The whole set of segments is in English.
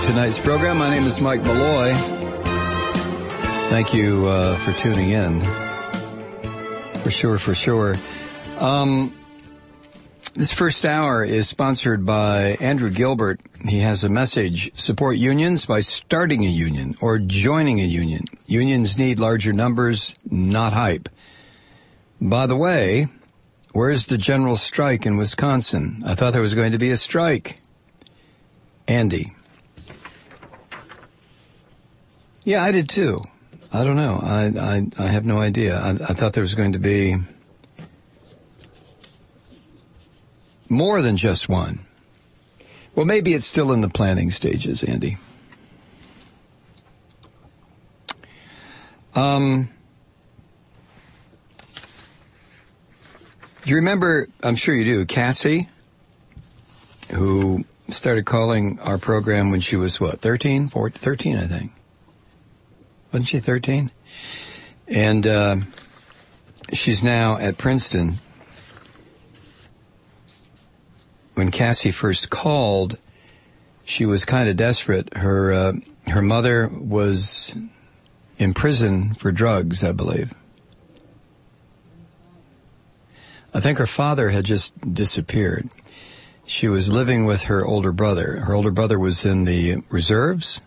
tonight's program. My name is Mike Malloy. Thank you for tuning in. For sure. This first hour is sponsored by Andrew Gilbert. He has a message: support unions by starting a union or joining a union. Unions need larger numbers, not hype. By the way, where's the general strike in Wisconsin? I thought there was going to be a strike. Andy. Yeah, I did too. I don't know. I have no idea. I thought there was going to be more than just one. Well, maybe it's still in the planning stages, Andy. Do you remember, I'm sure you do, Cassie, who started calling our program when she was, 13, I think. Wasn't she 13? And she's now at Princeton. When Cassie first called, she was kind of desperate. Her mother was in prison for drugs, I believe. I think her father had just disappeared. She was living with her older brother. Her older brother was in the reserves,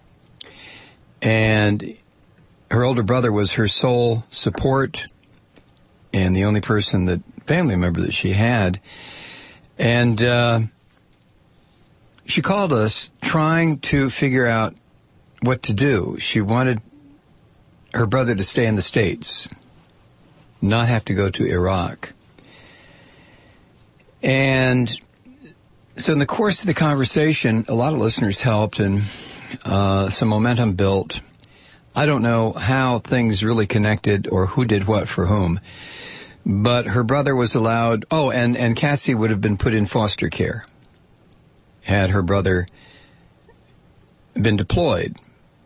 and her older brother was her sole support and the only family member that she had. And she called us trying to figure out what to do. She wanted her brother to stay in the States, not have to go to Iraq. And so in the course of the conversation, a lot of listeners helped and some momentum built. I don't know how things really connected or who did what for whom, but her brother was allowed, and Cassie would have been put in foster care had her brother been deployed.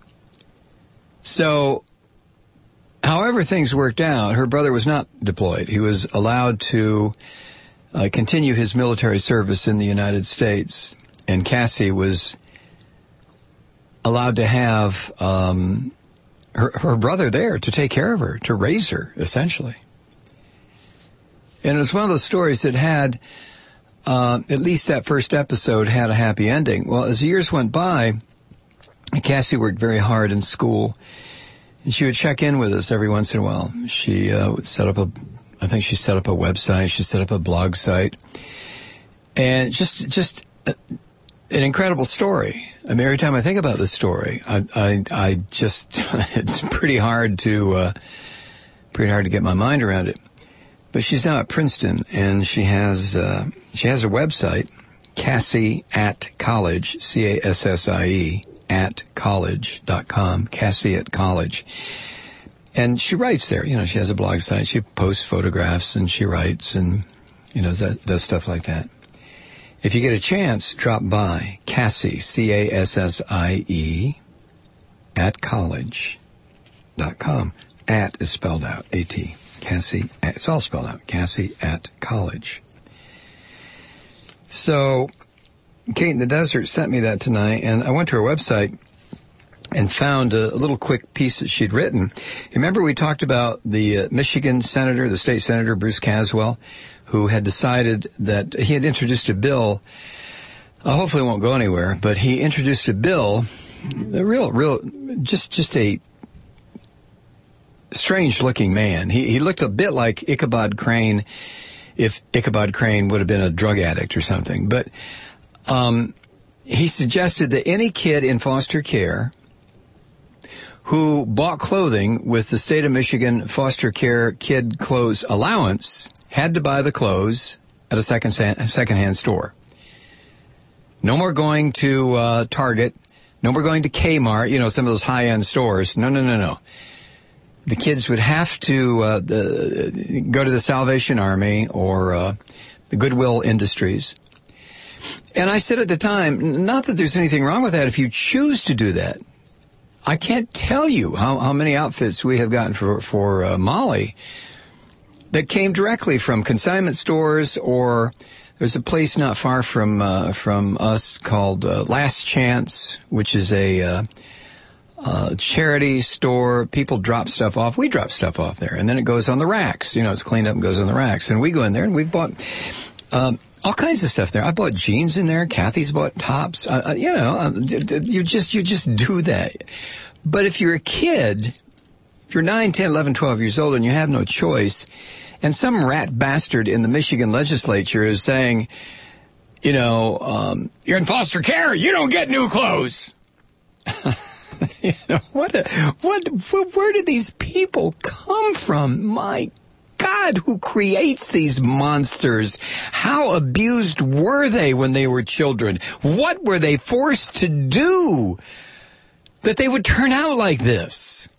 So, however things worked out, her brother was not deployed. He was allowed to continue his military service in the United States, and Cassie was allowed to have her brother there to take care of her, to raise her, essentially. And it was one of those stories that had, at least that first episode had a happy ending. Well, as the years went by, Cassie worked very hard in school, and she would check in with us every once in a while. She would set up I think she set up a website, she set up a blog site, and just an incredible story. I mean, every time I think about this story, I just, it's pretty hard to get my mind around it. But she's now at Princeton, and she has a website, Cassie at College, CASSIE, at college.com, Cassie at College. And she writes there. She has a blog site. She posts photographs, and she writes, and, does stuff like that. If you get a chance, drop by Cassie, CASSIE, at college.com. At is spelled out, A-T. Cassie, it's all spelled out, Cassie at College. So, Kate in the Desert sent me that tonight, and I went to her website and found a little quick piece that she'd written. Remember we talked about the Michigan senator, the state senator, Bruce Caswell, who had decided that he had introduced a bill, hopefully it won't go anywhere, but he introduced a bill, just a strange-looking man. He looked a bit like Ichabod Crane, if Ichabod Crane would have been a drug addict or something. But he suggested that any kid in foster care who bought clothing with the state of Michigan foster care kid clothes allowance had to buy the clothes at a secondhand store. No more going to Target. No more going to Kmart, some of those high-end stores. No. The kids would have to go to the Salvation Army or the Goodwill Industries. And I said at the time, not that there's anything wrong with that if you choose to do that. I can't tell you how many outfits we have gotten for Molly that came directly from consignment stores or There's a place not far from us called Last Chance, which is a charity store. People drop stuff off. We drop stuff off there, and then it goes on the racks. It's cleaned up and goes on the racks. And we go in there, and we've bought all kinds of stuff there. I bought jeans in there. Kathy's bought tops. You just do that. But if you're a kid, if you're 9, 10, 11, 12 years old, and you have no choice, and some rat bastard in the Michigan legislature is saying, you're in foster care, you don't get new clothes. Where did these people come from? My God, who creates these monsters? How abused were they when they were children? What were they forced to do that they would turn out like this?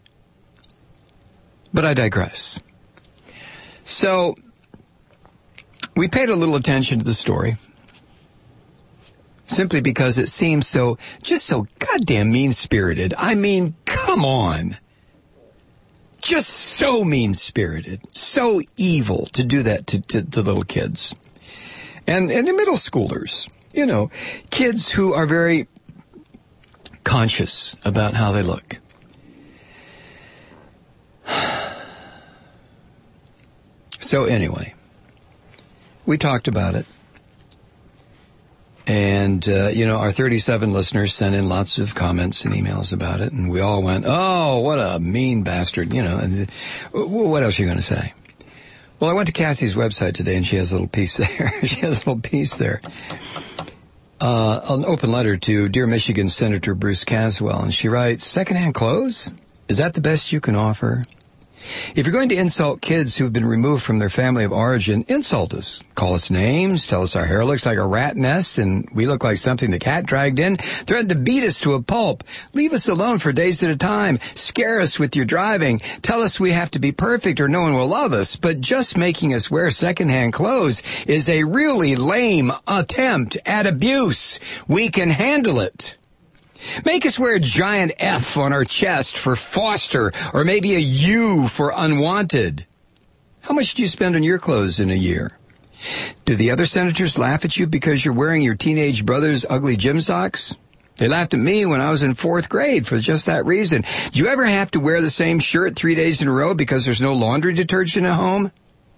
But I digress. So, we paid a little attention to the story, simply because it seems so goddamn mean-spirited. I mean, come on. Just so mean-spirited, so evil to do that to little kids. And the middle schoolers, kids who are very conscious about how they look. So anyway, we talked about it. And, our 37 listeners sent in lots of comments and emails about it. And we all went, oh, what a mean bastard, And what else are you going to say? Well, I went to Cassie's website today, and she has a little piece there. An open letter to Dear Michigan Senator Bruce Caswell. And she writes, secondhand clothes? Is that the best you can offer? If you're going to insult kids who've been removed from their family of origin, insult us. Call us names, tell us our hair looks like a rat nest and we look like something the cat dragged in, threaten to beat us to a pulp, leave us alone for days at a time, scare us with your driving, tell us we have to be perfect or no one will love us, but just making us wear secondhand clothes is a really lame attempt at abuse. We can handle it. Make us wear a giant F on our chest for foster, or maybe a U for unwanted. How much do you spend on your clothes in a year? Do the other senators laugh at you because you're wearing your teenage brother's ugly gym socks? They laughed at me when I was in 4th grade for just that reason. Do you ever have to wear the same shirt 3 days in a row because there's no laundry detergent at home?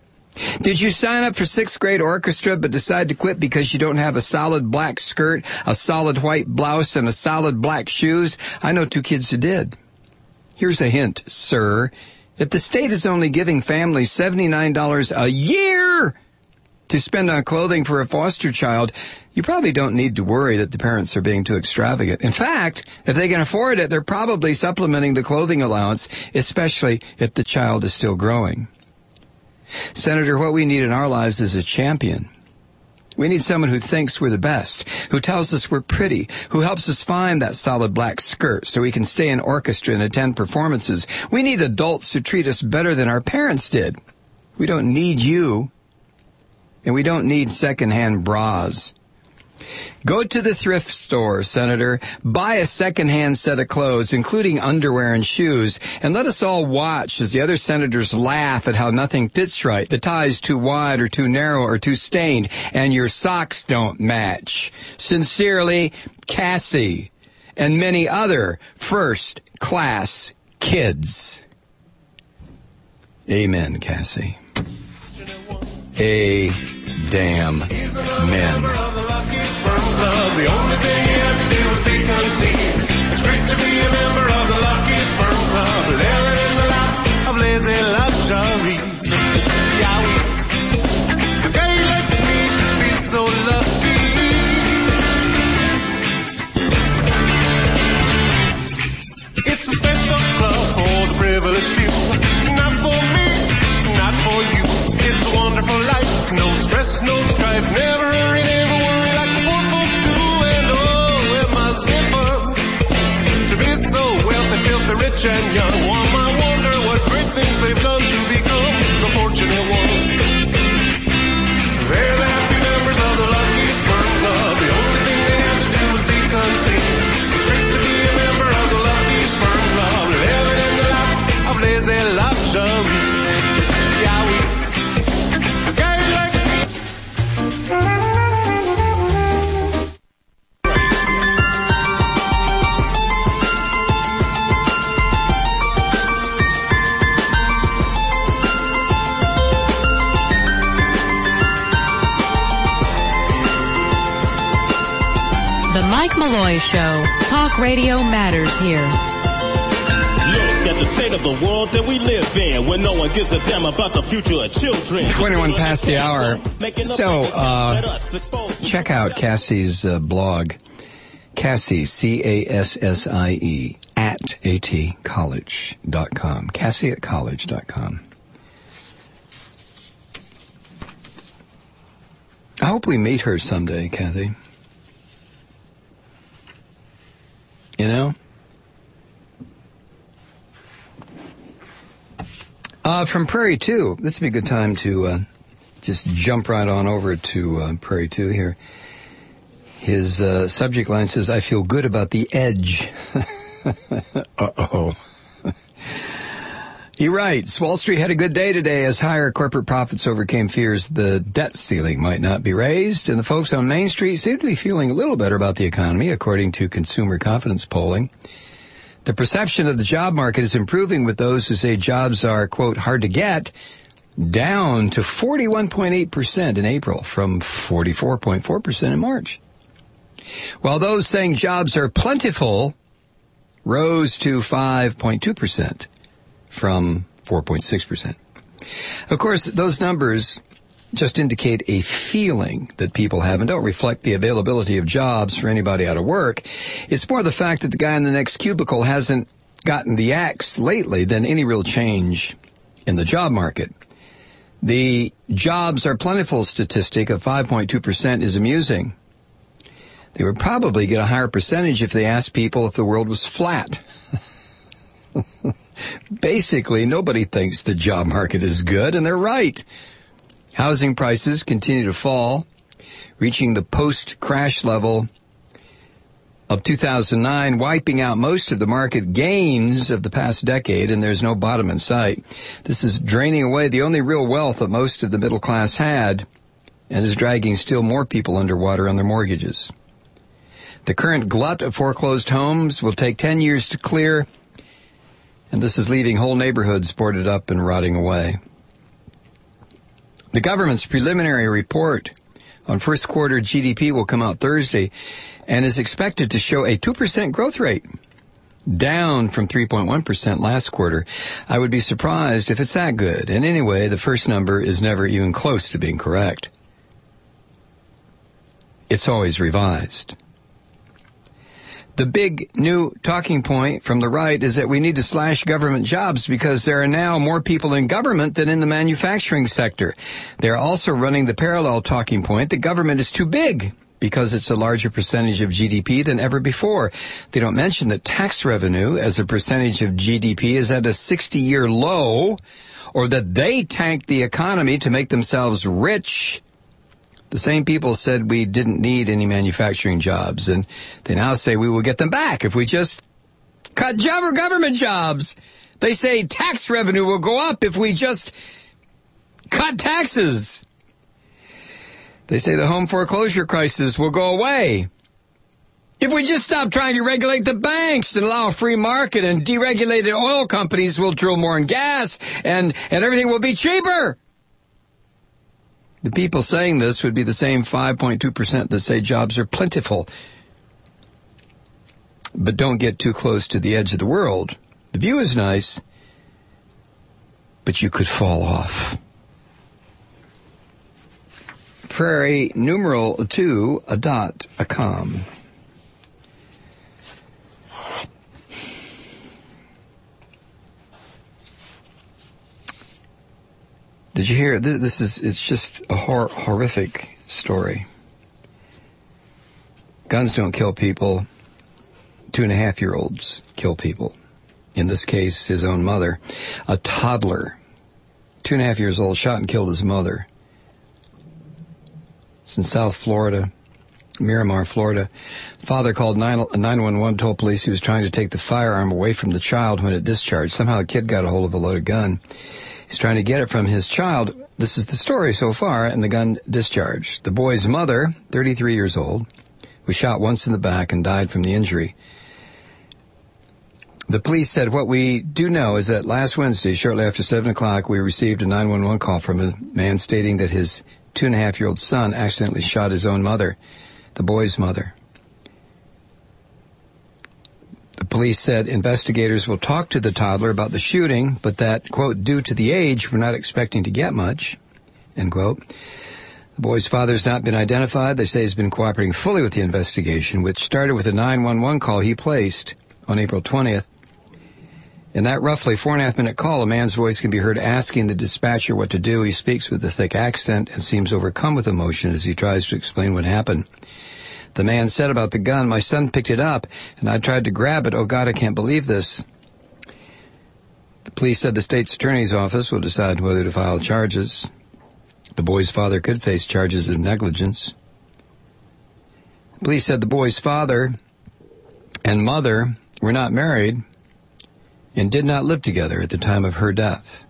Did you sign up for 6th grade orchestra but decide to quit because you don't have a solid black skirt, a solid white blouse, and a solid black shoes? I know 2 kids who did. Here's a hint, sir. If the state is only giving families $79 a year to spend on clothing for a foster child, you probably don't need to worry that the parents are being too extravagant. In fact, if they can afford it, they're probably supplementing the clothing allowance, especially if the child is still growing. Senator, what we need in our lives is a champion. We need someone who thinks we're the best, who tells us we're pretty, who helps us find that solid black skirt so we can stay in orchestra and attend performances. We need adults who treat us better than our parents did. We don't need you, and we don't need secondhand bras. Go to the thrift store, Senator. Buy a secondhand set of clothes, including underwear and shoes, and let us all watch as the other senators laugh at how nothing fits right. The tie's too wide or too narrow or too stained, and your socks don't match. Sincerely, Cassie, and many other first-class kids. Amen, Cassie. Damn men. The only thing you have to do is be conceived. It's great to be a member of the Lucky Sperm Club, living in the life of lazy luxury. Yahweh, a guy like me should be so lucky. It's a special club for the privileged few, not for me, not for you. It's a wonderful life, no stress, no strife, never hurry, never worry like the poor folk do. And oh, it must be fun Malloy Show. Talk radio matters here. Look at the state of the world that we live in, when no one gives a damn about the future of children. 21 past the hour. So, check out Cassie's blog. Cassie, C-A-S-S-I-E, @atcollege.com. Cassie at college.com. I hope we meet her someday, Kathy. You know? From Prairie 2, this would be a good time to just jump right on over to Prairie 2 here. His subject line says, I feel good about the edge. Uh-oh. He writes, Wall Street had a good day today as higher corporate profits overcame fears the debt ceiling might not be raised, and the folks on Main Street seem to be feeling a little better about the economy, according to consumer confidence polling. The perception of the job market is improving, with those who say jobs are, quote, hard to get, down to 41.8% in April from 44.4% in March. While those saying jobs are plentiful rose to 5.2% from 4.6%. Of course, those numbers just indicate a feeling that people have and don't reflect the availability of jobs for anybody out of work. It's more the fact that the guy in the next cubicle hasn't gotten the axe lately than any real change in the job market. The jobs are plentiful statistic of 5.2% is amusing. They would probably get a higher percentage if they asked people if the world was flat. Basically, nobody thinks the job market is good, and they're right. Housing prices continue to fall, reaching the post-crash level of 2009, wiping out most of the market gains of the past decade, and there's no bottom in sight. This is draining away the only real wealth that most of the middle class had, and is dragging still more people underwater on their mortgages. The current glut of foreclosed homes will take 10 years to clear, and this is leaving whole neighborhoods boarded up and rotting away. The government's preliminary report on first quarter GDP will come out Thursday and is expected to show a 2% growth rate, down from 3.1% last quarter. I would be surprised if it's that good. And anyway, the first number is never even close to being correct. It's always revised. The big new talking point from the right is that we need to slash government jobs because there are now more people in government than in the manufacturing sector. They're also running the parallel talking point that government is too big because it's a larger percentage of GDP than ever before. They don't mention that tax revenue as a percentage of GDP is at a 60-year low, or that they tanked the economy to make themselves rich. The same people said we didn't need any manufacturing jobs, and they now say we will get them back if we just cut government jobs. They say tax revenue will go up if we just cut taxes. They say the home foreclosure crisis will go away if we just stop trying to regulate the banks and allow a free market, and deregulated oil companies will drill more in gas, and everything will be cheaper. The people saying this would be the same 5.2% that say jobs are plentiful. But don't get too close to the edge of the world. The view is nice, but you could fall off. Prairie numeral 2 a dot a com. Did you hear it? It's just a horrific story. Guns don't kill people. 2.5-year-olds kill people. In this case, his own mother. A toddler, 2.5 years old, shot and killed his mother. It's in South Florida, Miramar, Florida. Father called 911, told police he was trying to take the firearm away from the child when it discharged. Somehow the kid got a hold of a loaded gun. He's trying to get it from his child. This is the story so far, and the gun discharged. The boy's mother, 33 years old, was shot once in the back and died from the injury. The police said, what we do know is that last Wednesday, shortly after 7 o'clock, we received a 911 call from a man stating that his 2.5-year-old son accidentally shot his own mother, the boy's mother. Police said investigators will talk to the toddler about the shooting, but that, quote, due to the age, we're not expecting to get much, end quote. The boy's father has not been identified. They say he's been cooperating fully with the investigation, which started with a 911 call he placed on April 20th. In that roughly 4.5-minute call, a man's voice can be heard asking the dispatcher what to do. He speaks with a thick accent and seems overcome with emotion as he tries to explain what happened. The man said about the gun, "My son picked it up, and I tried to grab it. Oh, God, I can't believe this." The police said the state's attorney's office will decide whether to file charges. The boy's father could face charges of negligence. Police said the boy's father and mother were not married and did not live together at the time of her death.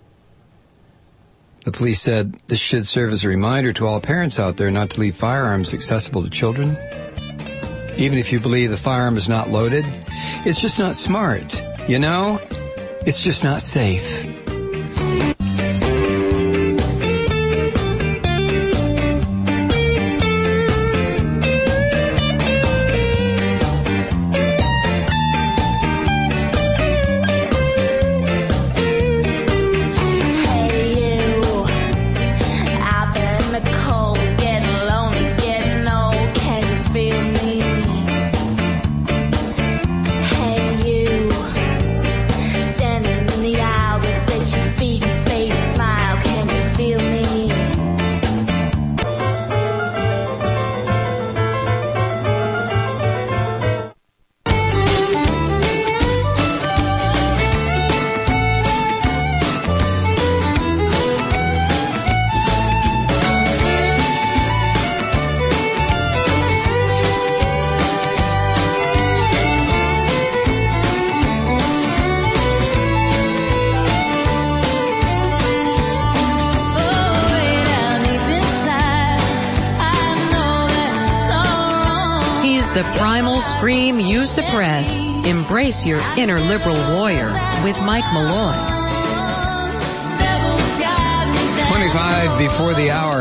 The police said this should serve as a reminder to all parents out there not to leave firearms accessible to children. Even if you believe the firearm is not loaded, it's just not smart. You know, it's just not safe. The primal scream you suppress. Embrace your inner liberal warrior with Mike Malloy. 25 before the hour.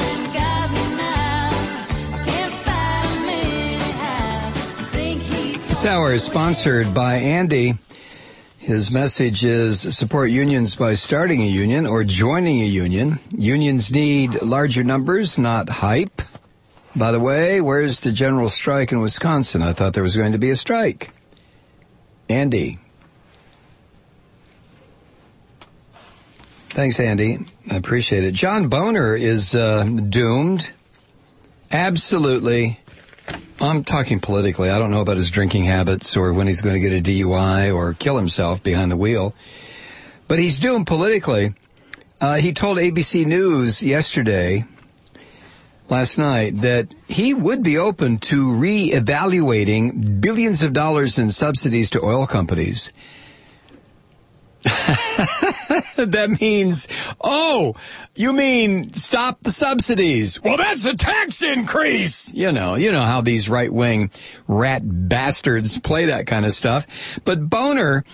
This hour is sponsored by Andy. His message is support unions by starting a union or joining a union. Unions need larger numbers, not hype. By the way, where's the general strike in Wisconsin? I thought there was going to be a strike. Andy. Thanks, Andy. I appreciate it. John Boner is doomed. Absolutely. I'm talking politically. I don't know about his drinking habits or when he's going to get a DUI or kill himself behind the wheel. But he's doomed politically. He told ABC News last night, that he would be open to reevaluating billions of dollars in subsidies to oil companies. That means, oh, you mean stop the subsidies? Well, that's a tax increase. You know how these right-wing rat bastards play that kind of stuff. But Boner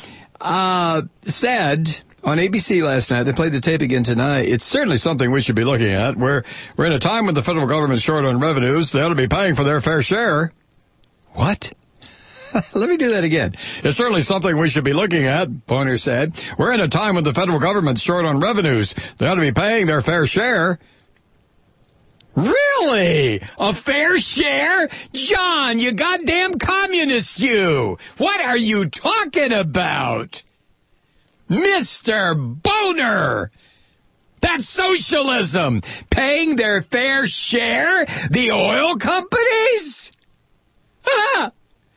said on ABC last night, they played the tape again tonight, it's certainly something we should be looking at. We're in a time when the federal government's short on revenues. They ought to be paying for their fair share. What? Let me do that again. It's certainly something we should be looking at, Boner said. We're in a time when the federal government's short on revenues. They ought to be paying their fair share. Really? A fair share? John, you goddamn communist, you! What are you talking about? Mr. Boner! That's socialism! Paying their fair share? The oil companies? Ah!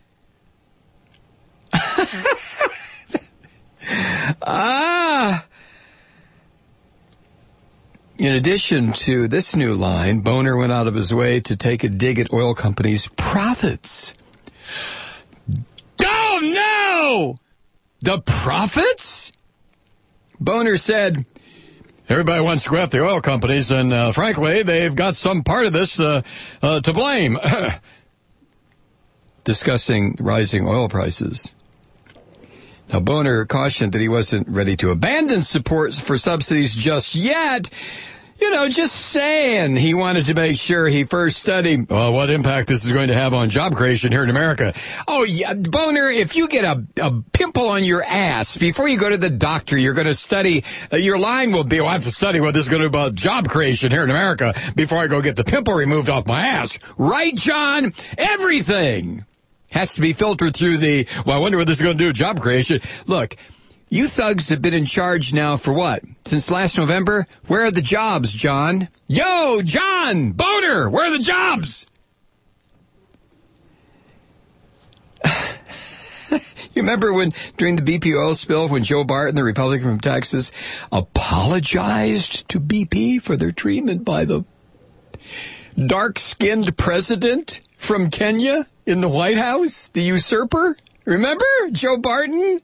In addition to this new line, Boner went out of his way to take a dig at oil companies' profits. Oh, no! The profits? Boner said, everybody wants to go after the oil companies, and frankly, they've got some part of this to blame. Discussing rising oil prices. Now, Boner cautioned that he wasn't ready to abandon support for subsidies just yet. Just saying he wanted to make sure he first studied what impact this is going to have on job creation here in America. Oh, yeah, Boner, if you get a pimple on your ass, before you go to the doctor, you're going to study, your line will be, I have to study what this is going to do about job creation here in America before I go get the pimple removed off my ass. Right, John? Everything has to be filtered through I wonder what this is going to do with job creation. Look, you thugs have been in charge now for what? Since last November? Where are the jobs, John? Yo, John! Boner! Where are the jobs? You remember during the BP oil spill, when Joe Barton, the Republican from Texas, apologized to BP for their treatment by the dark-skinned president from Kenya in the White House? The usurper? Remember? Joe Barton?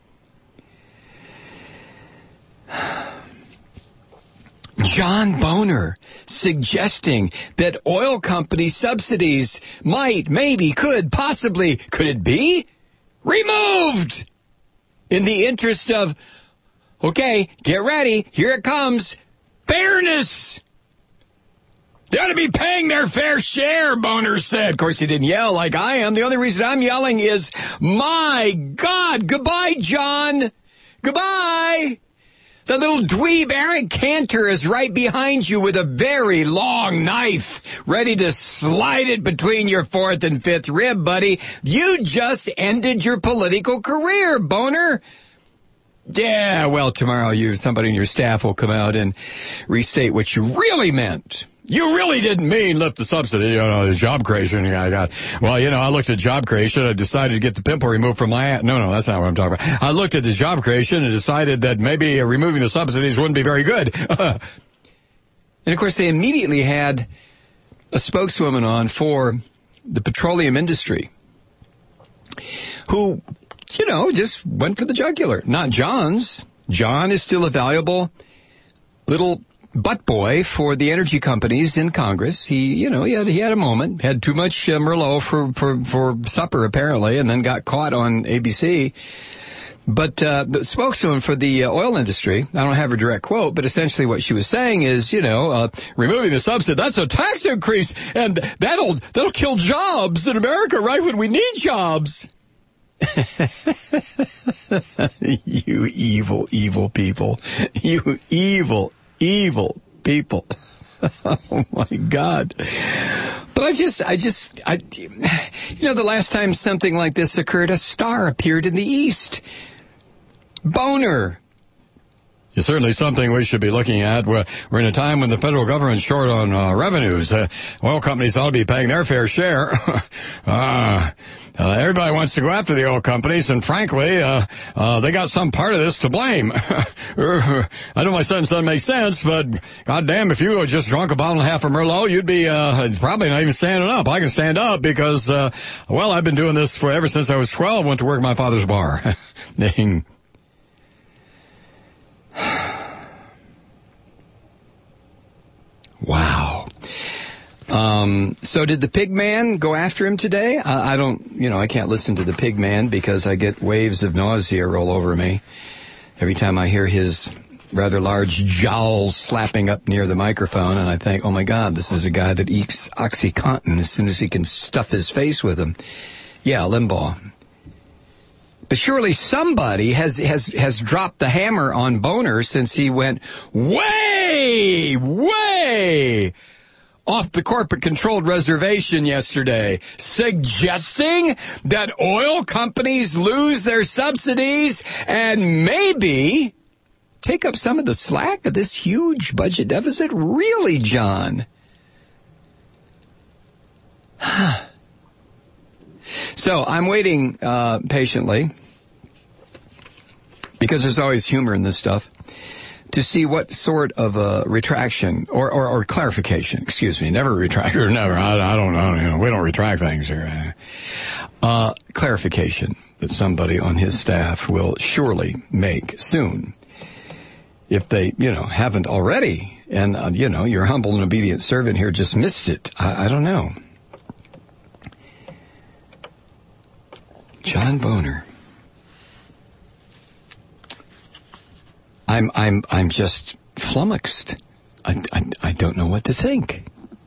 John Boner suggesting that oil company subsidies might, maybe, could it be removed in the interest of, okay, get ready, here it comes, fairness. They ought to be paying their fair share, Boner said. Of course, he didn't yell like I am. The only reason I'm yelling is, my God, goodbye, John. Goodbye. The little dweeb Eric Cantor is right behind you with a very long knife, ready to slide it between your fourth and fifth rib, buddy. You just ended your political career, Boner. Yeah, well, tomorrow somebody in your staff will come out and restate what you really meant. You really didn't mean lift the subsidy, the job creation I got. Well, I looked at job creation. I decided to get the pimple removed from my ass. No, that's not what I'm talking about. I looked at the job creation and decided that maybe removing the subsidies wouldn't be very good. And, of course, they immediately had a spokeswoman on for the petroleum industry who, just went for the jugular. Not John's. John is still a valuable little butt boy for the energy companies in Congress. He had a moment, had too much Merlot for supper apparently, and then got caught on ABC. But the spokeswoman for the oil industry, I don't have a direct quote, but essentially what she was saying is, removing the subsidy, that's a tax increase, and that'll kill jobs in America, right when we need jobs. You evil, evil people. You evil people. Oh my God. But the last time something like this occurred, a star appeared in the east. Boner. It's certainly something we should be looking at. We're in a time when the federal government's short on revenues. Oil companies ought to be paying their fair share. Everybody wants to go after the oil companies, and frankly, they got some part of this to blame. I know my sentence doesn't make sense, but goddamn, if you just drunk a bottle and a half of Merlot, you'd be probably not even standing up. I can stand up because, I've been doing this ever since I was 12, went to work at my father's bar. Dang. Wow. So did the pig man go after him today? I can't listen to the pig man because I get waves of nausea roll over me every time I hear his rather large jowls slapping up near the microphone, and I think, oh my God, this is a guy that eats OxyContin as soon as he can stuff his face with them. Yeah, Limbaugh. But surely somebody has dropped the hammer on Boner since he went way off the corporate-controlled reservation yesterday, suggesting that oil companies lose their subsidies and maybe take up some of the slack of this huge budget deficit. Really, John? So I'm waiting patiently, because there's always humor in this stuff, to see what sort of a retraction or clarification, never retract, or never, I don't know, we don't retract things here. Clarification that somebody on his staff will surely make soon. If they, haven't already, and, your humble and obedient servant here just missed it. I don't know. John Boner. I'm just flummoxed. I don't know what to think.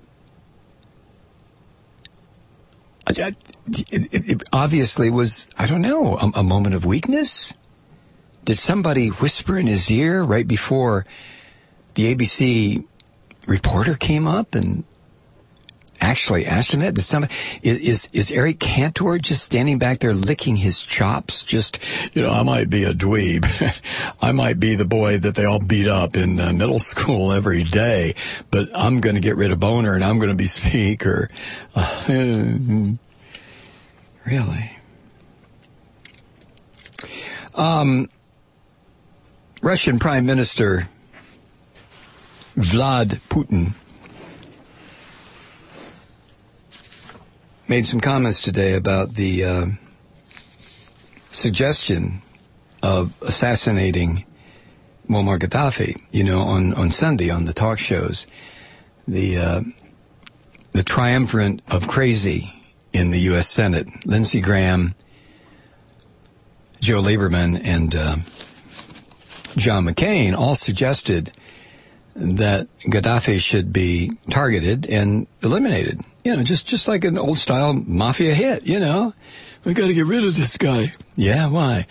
It obviously was, I don't know, a moment of weakness. Did somebody whisper in his ear right before the ABC reporter came up and actually asked him that? Did somebody, is Eric Cantor just standing back there licking his chops? Just, I might be a dweeb. I might be the boy that they all beat up in middle school every day, but I'm going to get rid of Boner and I'm going to be speaker. Really? Russian Prime Minister Vlad Putin made some comments today about the suggestion of assassinating Muammar Gaddafi. On Sunday on the talk shows, the triumvirate of crazy in the U.S. Senate, Lindsey Graham, Joe Lieberman, and John McCain all suggested that Gaddafi should be targeted and eliminated. Just like an old-style mafia hit, We got to get rid of this guy. Yeah, why?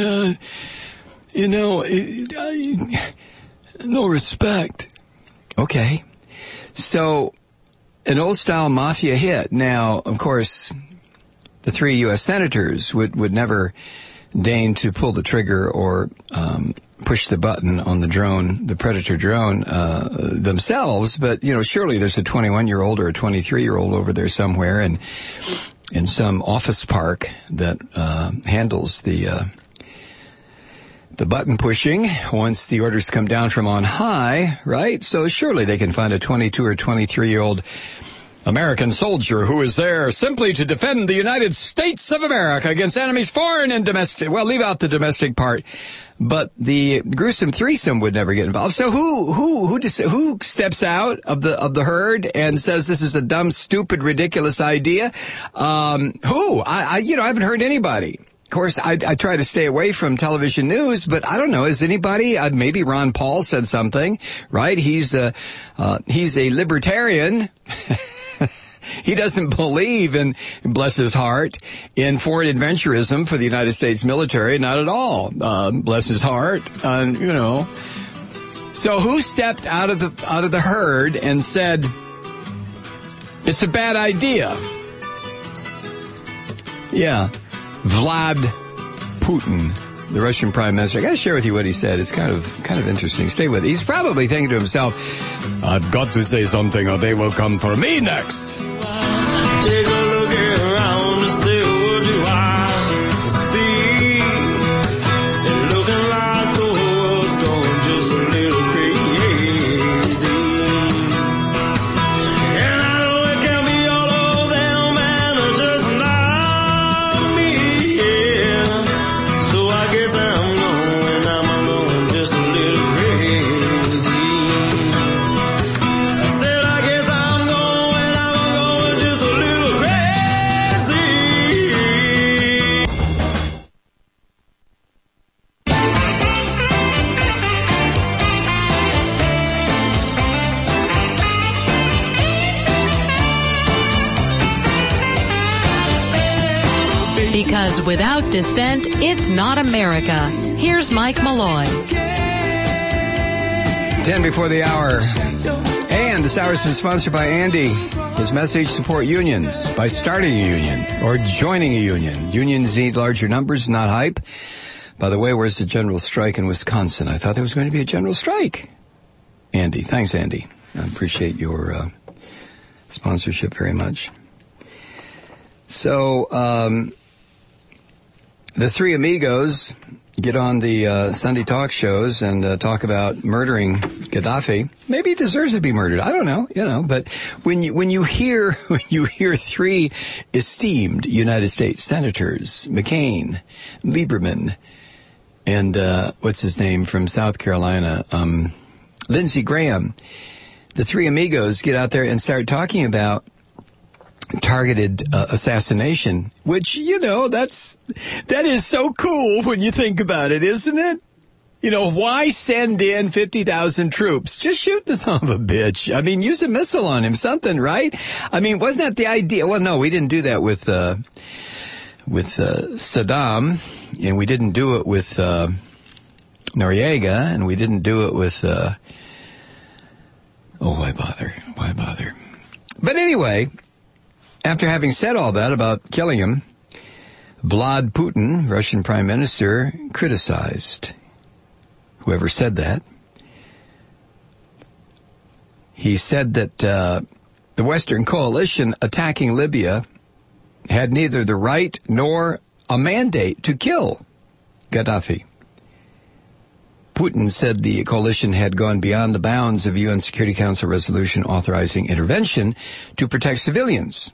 No respect. Okay. So, an old-style mafia hit. Now, of course, the 3 U.S. senators would never deign to pull the trigger or push the button on the drone, the Predator drone, themselves. But, surely there's a 21-year-old or a 23-year-old over there somewhere in some office park that handles the button pushing once the orders come down from on high, right? So surely they can find a 22 or 23-year-old American soldier who is there simply to defend the United States of America against enemies foreign and domestic. Well, leave out the domestic part. But the gruesome threesome would never get involved. So who steps out of the herd and says this is a dumb, stupid, ridiculous idea? Who? I haven't heard anybody. Of course, I try to stay away from television news, but I don't know. Is anybody? Maybe Ron Paul said something, right? He's a libertarian. He doesn't believe in, bless his heart, in foreign adventurism for the United States military. Not at all. Bless his heart. So who stepped out of the herd and said it's a bad idea? Yeah, Vlad Putin, the Russian Prime Minister. I got to share with you what he said. It's kind of interesting. Stay with it. He's probably thinking to himself, I've got to say something or they will come for me next. Take a look around to see what you I see. It's looking like the world's gone just a little crazy. And I know it can be all of them and just not me, yeah. So I guess I'm going just a little crazy. I said I guess I'm going just a little crazy. Because without dissent, it's not America. Here's Mike Malloy. 10 before the hour. And this hour has been sponsored by Andy. His message, support unions by starting a union or joining a union. Unions need larger numbers, not hype. By the way, where's the general strike in Wisconsin? I thought there was going to be a general strike. Andy. Thanks, Andy. I appreciate your sponsorship very much. So, the 3 amigos get on the Sunday talk shows and talk about murdering Gaddafi. Maybe he deserves to be murdered. I don't know, but when you hear 3 esteemed United States senators, McCain, Lieberman, and what's his name from South Carolina, Lindsey Graham, the 3 amigos get out there and start talking about targeted assassination, which, that is so cool when you think about it, isn't it? You know, why send in 50,000 troops? Just shoot the son of a bitch. I mean, use a missile on him, something, right? I mean, wasn't that the idea? Well, no, we didn't do that with Saddam, and we didn't do it with Noriega, and we didn't do it with, why bother? Why bother? But anyway, after having said all that about killing him, Vlad Putin, Russian Prime Minister, criticized whoever said that. He said that the Western coalition attacking Libya had neither the right nor a mandate to kill Gaddafi. Putin said the coalition had gone beyond the bounds of UN Security Council resolution authorizing intervention to protect civilians.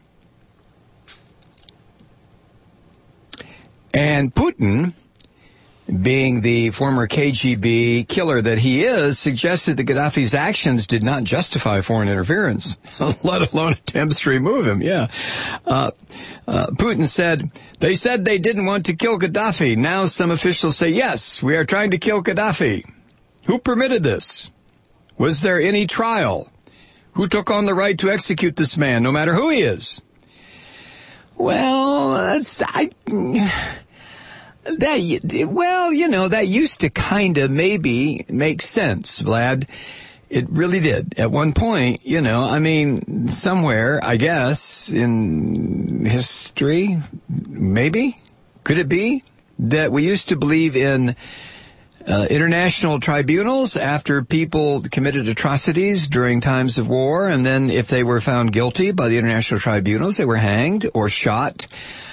And Putin, being the former KGB killer that he is, suggested that Gaddafi's actions did not justify foreign interference, let alone attempts to remove him. Yeah. Putin said, they said they didn't want to kill Gaddafi. Now some officials say, yes, we are trying to kill Gaddafi. Who permitted this? Was there any trial? Who took on the right to execute this man, no matter who he is? Well, that used to kind of maybe make sense, Vlad. It really did. At one point, somewhere, I guess, in history, maybe, could it be that we used to believe in international tribunals after people committed atrocities during times of war, and then if they were found guilty by the international tribunals, they were hanged or shot.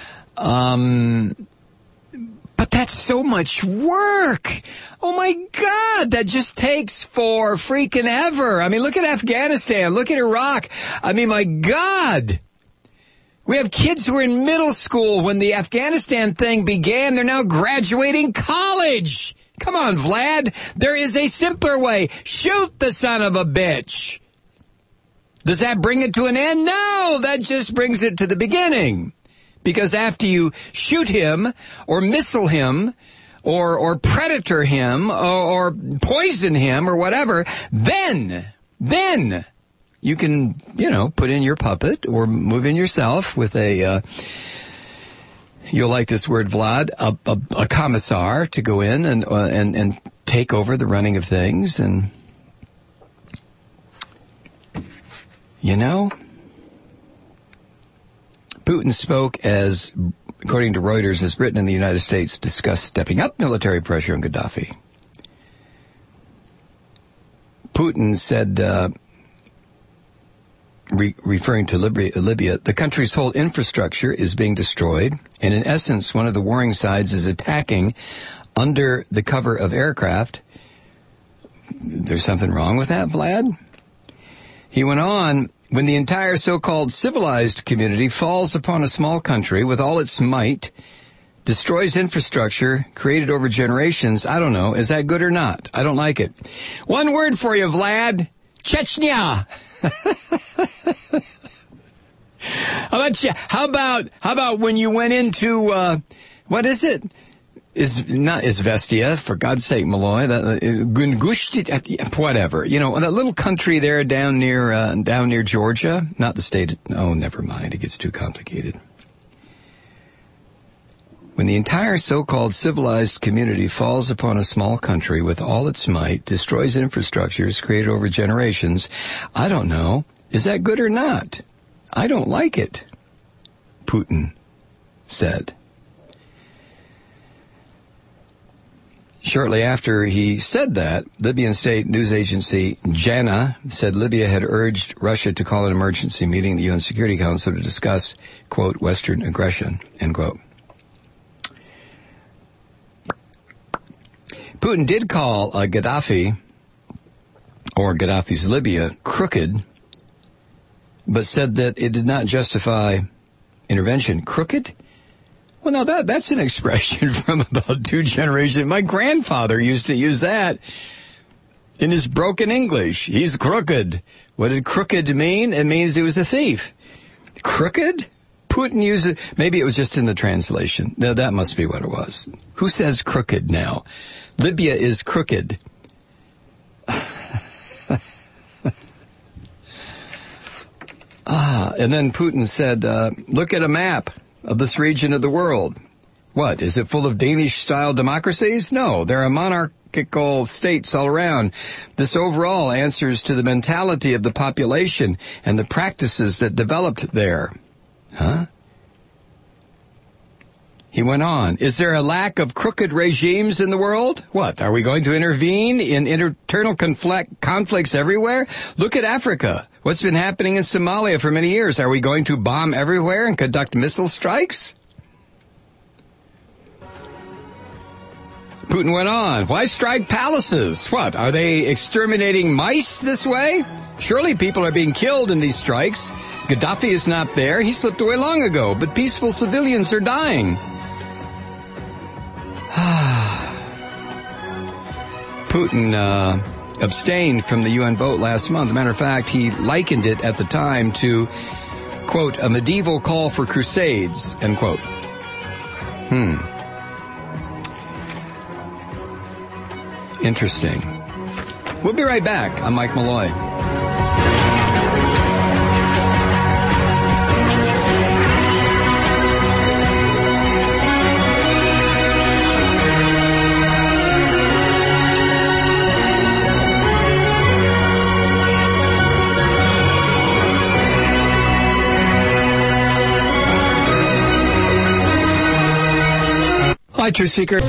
But that's so much work. Oh my God, that just takes for freaking ever. I mean, look at Afghanistan, look at Iraq. I mean, my God. We have kids who were in middle school when the Afghanistan thing began. They're now graduating college. Come on, Vlad. There is a simpler way. Shoot the son of a bitch. Does that bring it to an end? No, that just brings it to the beginning. Because after you shoot him, or missile him, or predator him, or poison him, or whatever, then you can, put in your puppet, or move in yourself with a, you'll like this word, Vlad, a commissar to go in and take over the running of things, and, Putin spoke as, according to Reuters, as Britain and the United States discussed stepping up military pressure on Gaddafi. Putin said, referring to Libya, the country's whole infrastructure is being destroyed, and in essence, one of the warring sides is attacking under the cover of aircraft. There's something wrong with that, Vlad? He went on, when the entire so-called civilized community falls upon a small country with all its might, destroys infrastructure created over generations, I don't know, is that good or not? I don't like it. One word for you, Vlad. Chechnya. How about when you went into, what is it? Is not Izvestia, for God's sake, Malloy, Gungushti, whatever. That little country there down near Georgia, not the state. Oh, never mind. It gets too complicated. When the entire so-called civilized community falls upon a small country with all its might, destroys infrastructures created over generations, I don't know, is that good or not? I don't like it, Putin said. Shortly after he said that, Libyan state news agency JANA said Libya had urged Russia to call an emergency meeting in the UN Security Council to discuss, quote, Western aggression, end quote. Putin did call Gaddafi, or Gaddafi's Libya, crooked, but said that it did not justify intervention. Crooked? Well, now that's an expression from about 2 generations. My grandfather used to use that in his broken English. He's crooked. What did crooked mean? It means he was a thief. Crooked? Putin use it? Maybe it was just in the translation. No, that must be what it was. Who says crooked now? Libya is crooked. And then Putin said, look at a map of this region of the world. What, is it full of Danish-style democracies? No, there are monarchical states all around. This overall answers to the mentality of the population and the practices that developed there. Huh? He went on, is there a lack of crooked regimes in the world? What, are we going to intervene in internal conflicts everywhere? Look at Africa. What's been happening in Somalia for many years? Are we going to bomb everywhere and conduct missile strikes? Putin went on, why strike palaces? What, are they exterminating mice this way? Surely people are being killed in these strikes. Gaddafi is not there. He slipped away long ago, but peaceful civilians are dying. Putin abstained from the UN vote last month. As a matter of fact, he likened it at the time to, quote, a medieval call for crusades, end quote. Interesting. We'll be right back. I'm Mike Malloy. Hi, Truth Seeker.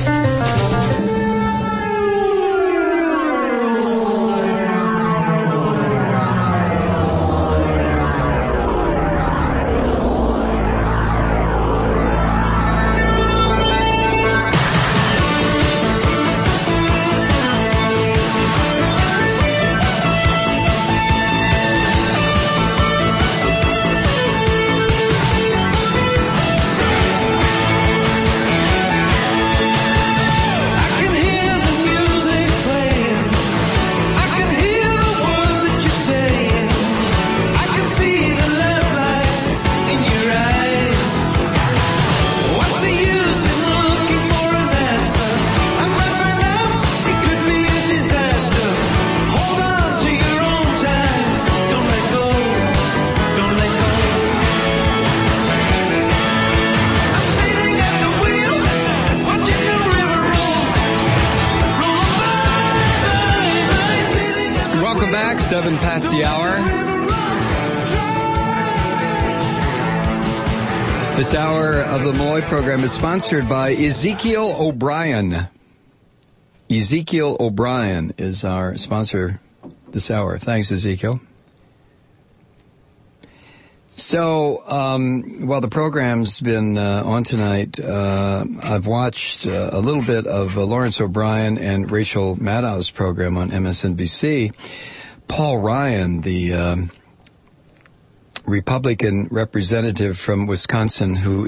Past the hour. This hour of the Malloy program is sponsored by Ezekiel O'Brien. Ezekiel O'Brien is our sponsor this hour. Thanks, Ezekiel. So, while the program's been on tonight, I've watched a little bit of Lawrence O'Brien and Rachel Maddow's program on MSNBC. Paul Ryan, the Republican representative from Wisconsin, who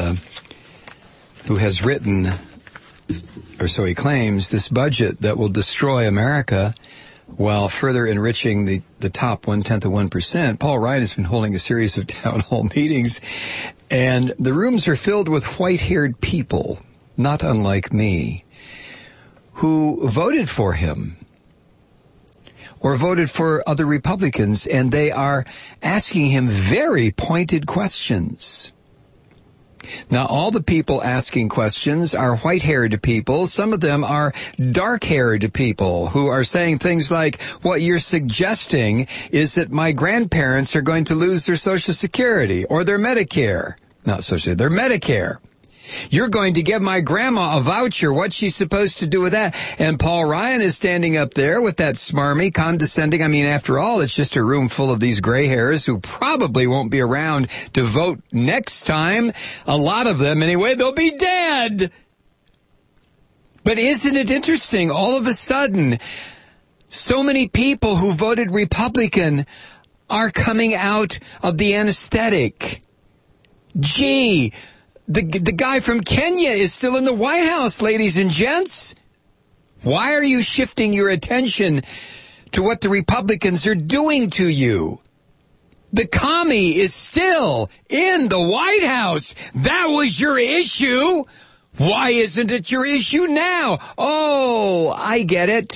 has written, or so he claims, this budget that will destroy America while further enriching the top 1/10 of 1%. Paul Ryan has been holding a series of town hall meetings, and the rooms are filled with white-haired people, not unlike me, who voted for him or voted for other Republicans, and they are asking him very pointed questions. Now, all the people asking questions are white-haired people. Some of them are dark-haired people who are saying things like, what you're suggesting is that my grandparents are going to lose their Social Security or their Medicare. Not Social Security, their Medicare. You're going to give my grandma a voucher. What's she supposed to do with that? And Paul Ryan is standing up there with that smarmy, condescending. I mean, after all, it's just a room full of these gray hairs who probably won't be around to vote next time. A lot of them, anyway, they'll be dead. But isn't it interesting? All of a sudden, so many people who voted Republican are coming out of the anesthetic. Gee, the guy from Kenya is still in the White House, ladies and gents. Why are you shifting your attention to what the Republicans are doing to you? The commie is still in the White House. That was your issue. Why isn't it your issue now? Oh, I get it.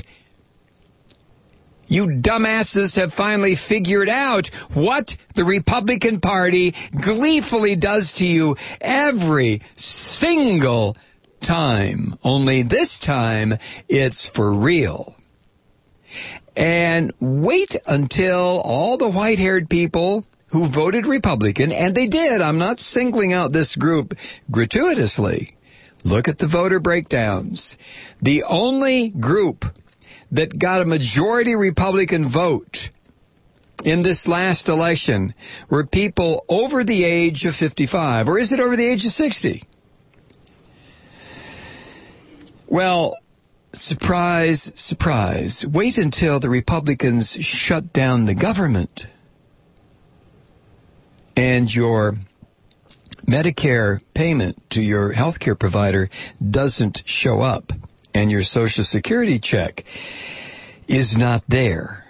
You dumbasses have finally figured out what the Republican Party gleefully does to you every single time. Only this time, it's for real. And wait until all the white-haired people who voted Republican, and they did, I'm not singling out this group gratuitously. Look at the voter breakdowns. The only group that got a majority Republican vote in this last election were people over the age of 55. Or is it over the age of 60? Well, surprise, surprise. Wait until the Republicans shut down the government and your Medicare payment to your healthcare provider doesn't show up and your Social Security check is not there.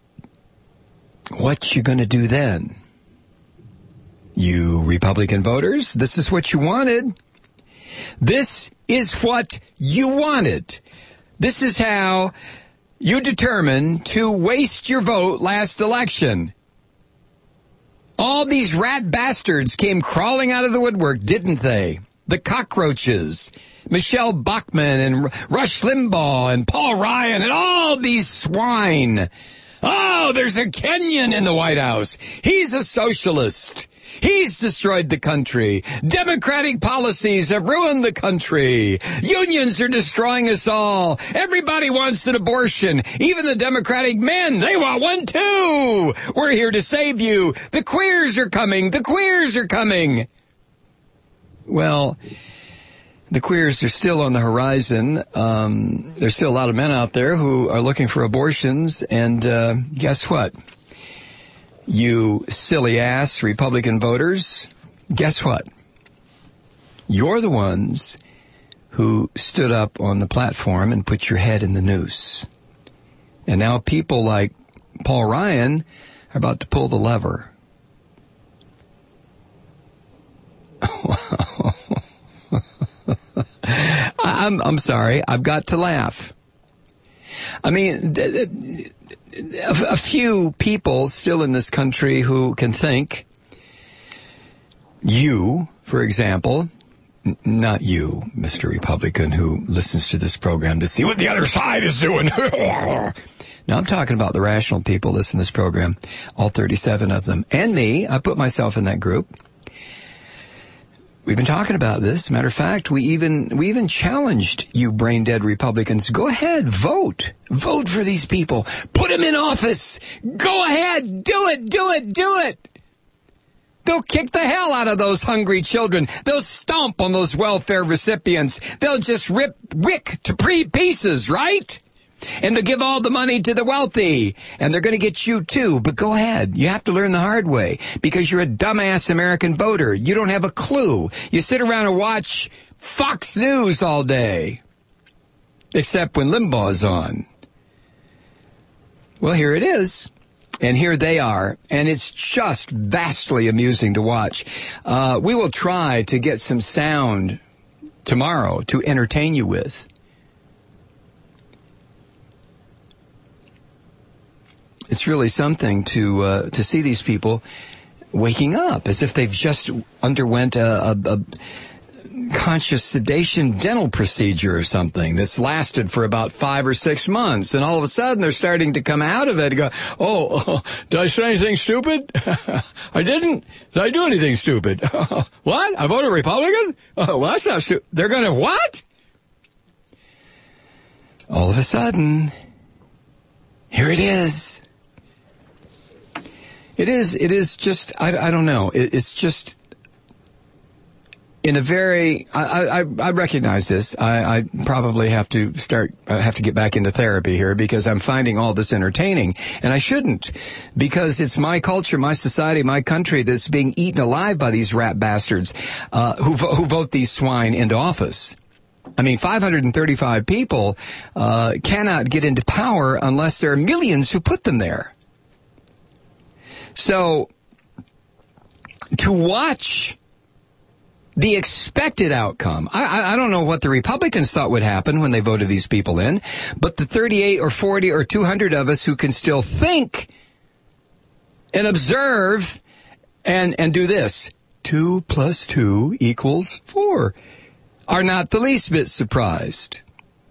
What you going to do then? You Republican voters, this is what you wanted. This is what you wanted. This is how you determined to waste your vote last election. All these rat bastards came crawling out of the woodwork, didn't they? The cockroaches, Michelle Bachmann and Rush Limbaugh and Paul Ryan and all these swine. Oh, there's a Kenyan in the White House. He's a socialist. He's destroyed the country. Democratic policies have ruined the country. Unions are destroying us all. Everybody wants an abortion. Even the Democratic men, they want one too. We're here to save you. The queers are coming. The queers are coming. Well, the queers are still on the horizon. There's still a lot of men out there who are looking for abortions. And guess what? You silly-ass Republican voters, guess what? You're the ones who stood up on the platform and put your head in the noose. And now people like Paul Ryan are about to pull the lever. I'm sorry. I've got to laugh. I mean, a few people still in this country who can think. You, for example, not you, Mr. Republican, who listens to this program to see what the other side is doing. Now, I'm talking about the rational people listening to this program, all 37 of them, and me. I put myself in that group. We've been talking about this. Matter of fact, we even challenged you brain-dead Republicans. Go ahead, vote. Vote for these people. Put them in office. Go ahead. Do it, do it, do it. They'll kick the hell out of those hungry children. They'll stomp on those welfare recipients. They'll just rip Rick to pieces, right? And they'll give all the money to the wealthy. And they're going to get you too. But go ahead. You have to learn the hard way because you're a dumbass American voter. You don't have a clue. You sit around and watch Fox News all day. Except when Limbaugh's on. Well, here it is. And here they are. And it's just vastly amusing to watch. We will try to get some sound tomorrow to entertain you with. It's really something to see these people waking up as if they've just underwent a conscious sedation dental procedure or something that's lasted for about 5 or 6 months. And all of a sudden they're starting to come out of it and go, oh, did I say anything stupid? I didn't. Did I do anything stupid? What? I voted Republican? Well, that's not stupid. They're going to what? All of a sudden, here it is. It is just, I don't know. It's just in a very, I recognize this. I probably have to get back into therapy here because I'm finding all this entertaining. And I shouldn't, because it's my culture, my society, my country that's being eaten alive by these rat bastards, who vote these swine into office. I mean, 535 people, cannot get into power unless there are millions who put them there. So to watch the expected outcome. I don't know what the Republicans thought would happen when they voted these people in, but the 38 or 40 or 200 of us who can still think and observe and do this, 2 + 2 = 4, are not the least bit surprised.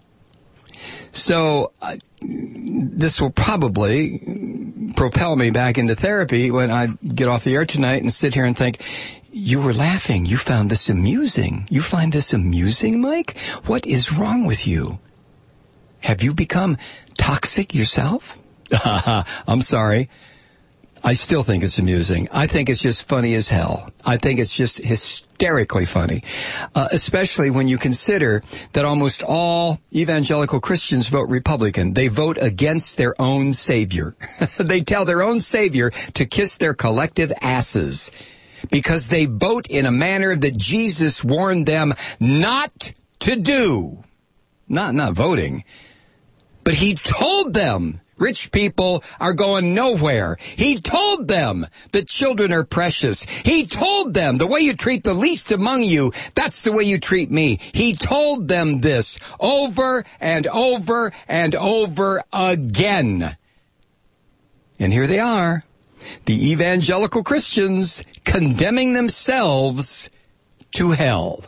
So this will probably propel me back into therapy when I get off the air tonight and sit here and think, you were laughing. You found this amusing. You find this amusing, Mike? What is wrong with you? Have you become toxic yourself? I'm sorry. I still think it's amusing. I think it's just funny as hell. I think it's just hysterically funny, especially when you consider that almost all evangelical Christians vote Republican. They vote against their own Savior. They tell their own Savior to kiss their collective asses because they vote in a manner that Jesus warned them not to do. Not voting, but he told them rich people are going nowhere. He told them that children are precious. He told them the way you treat the least among you, that's the way you treat me. He told them this over and over and over again. And here they are, the evangelical Christians condemning themselves to hell.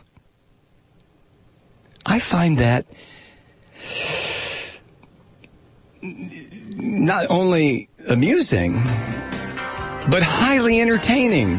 I find that not only amusing, but highly entertaining.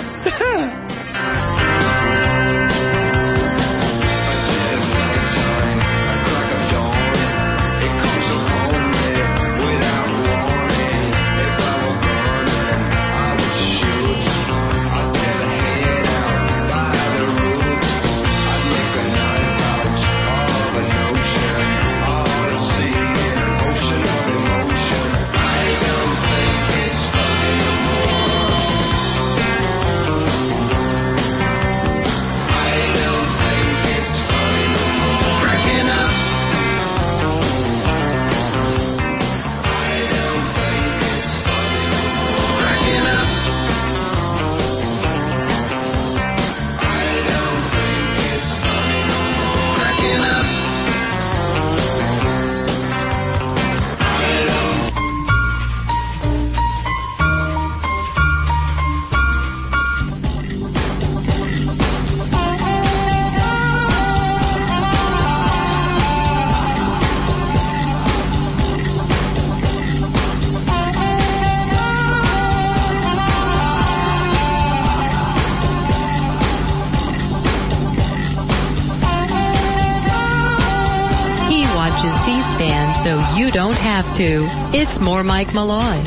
So you don't have to. It's more Mike Malloy.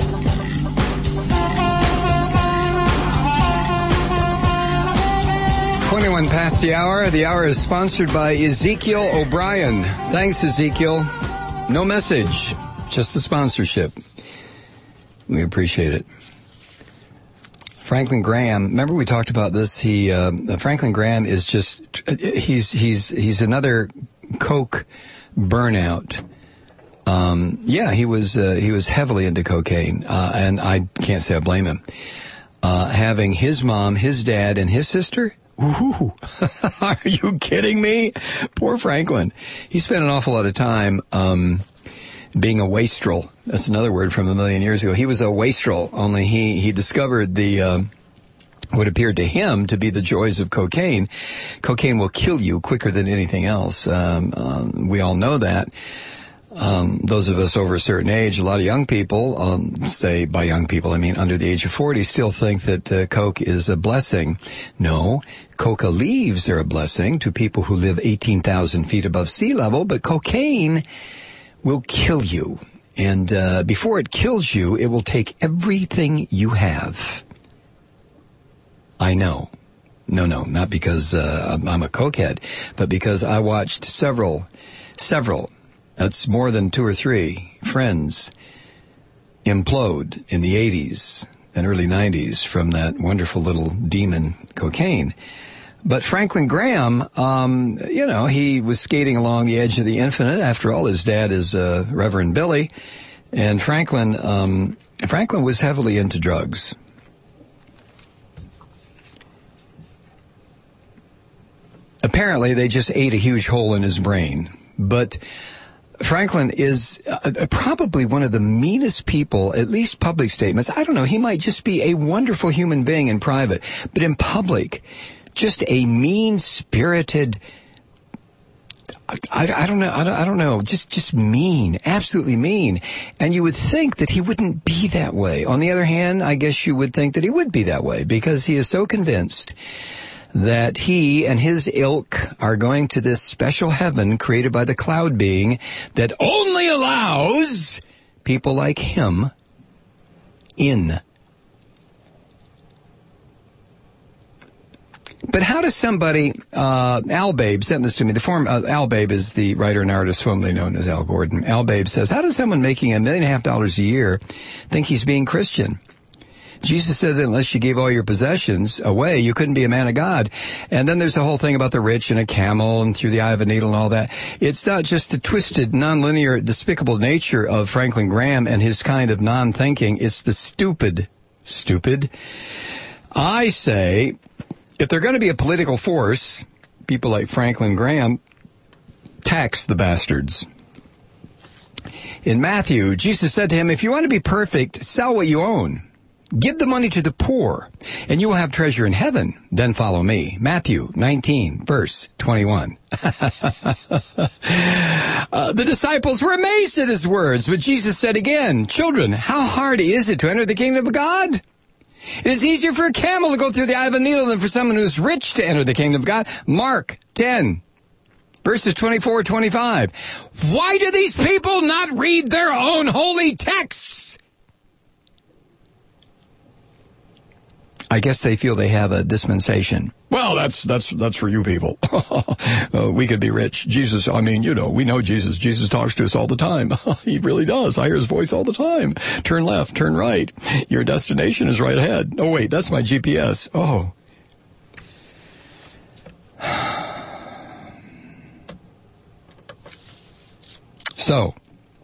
"21 past the hour." The hour is sponsored by Ezekiel O'Brien. Thanks, Ezekiel. No message, just the sponsorship. We appreciate it. Franklin Graham, remember we talked about this? Franklin Graham is just, he's another coke burnout. He was heavily into cocaine, and I can't say I blame him. Having his mom, his dad, and his sister. Ooh, are you kidding me? Poor Franklin. He spent an awful lot of time, being a wastrel. That's another word from a million years ago. He was a wastrel, only he discovered what appeared to him to be the joys of cocaine. Cocaine will kill you quicker than anything else. We all know that. Those of us over a certain age, a lot of young people, say by young people, I mean under the age of 40, still think that coke is a blessing. No, coca leaves are a blessing to people who live 18,000 feet above sea level, but cocaine will kill you. And before it kills you, it will take everything you have. I know. No, not because I'm a cokehead, but because I watched several, that's more than 2 or 3 friends implode in the 80s and early 90s from that wonderful little demon cocaine. But Franklin Graham, he was skating along the edge of the infinite. After all, his dad is Reverend Billy. And Franklin was heavily into drugs. apparently they just ate a huge hole in his brain. But Franklin is probably one of the meanest people, at least public statements. I don't know. He might just be a wonderful human being in private, but in public, just a mean-spirited, I don't know. I don't know. Just mean, absolutely mean. And you would think that he wouldn't be that way. On the other hand, I guess you would think that he would be that way because he is so convinced that he and his ilk are going to this special heaven created by the cloud being that only allows people like him in. But how does somebody, Al Babe sent this to me. Al Babe is the writer and artist formerly known as Al Gordon. Al Babe says, how does someone making $1.5 million a year think he's being Christian? Jesus said that unless you gave all your possessions away, you couldn't be a man of God. And then there's the whole thing about the rich and a camel and through the eye of a needle and all that. It's not just the twisted, nonlinear, despicable nature of Franklin Graham and his kind of non-thinking. It's the stupid. I say, if they're going to be a political force, people like Franklin Graham, tax the bastards. In Matthew, Jesus said to him, if you want to be perfect, sell what you own. Give the money to the poor, and you will have treasure in heaven. Then follow me. Matthew 19, verse 21. The disciples were amazed at his words, but Jesus said again, children, how hard is it to enter the kingdom of God? It is easier for a camel to go through the eye of a needle than for someone who is rich to enter the kingdom of God. Mark 10, verses 24, 25. Why do these people not read their own holy texts? I guess they feel they have a dispensation. Well, that's for you people. We could be rich. Jesus, we know Jesus. Jesus talks to us all the time. He really does. I hear his voice all the time. Turn left, turn right. Your destination is right ahead. Oh, wait, that's my GPS. Oh. So,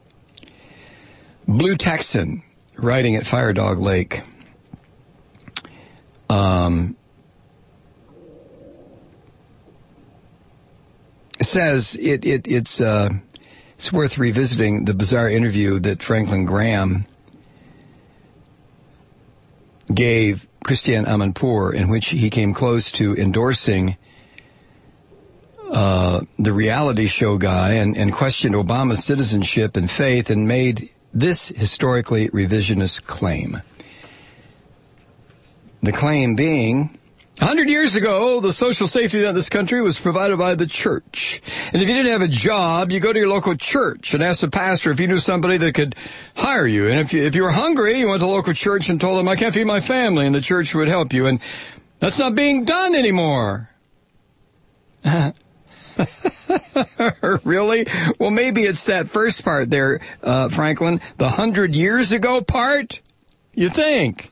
Blue Texan, writing at Firedog Lake, says it's worth revisiting the bizarre interview that Franklin Graham gave Christiane Amanpour, in which he came close to endorsing the reality show guy and questioned Obama's citizenship and faith and made this historically revisionist claim. The claim being, 100 years ago, the social safety net in this country was provided by the church. And if you didn't have a job, you go to your local church and ask the pastor if he knew somebody that could hire you. And if you were hungry, you went to the local church and told them, I can't feed my family, and the church would help you. And that's not being done anymore. Really? Well, maybe it's that first part there, Franklin, the 100 years ago part, you think?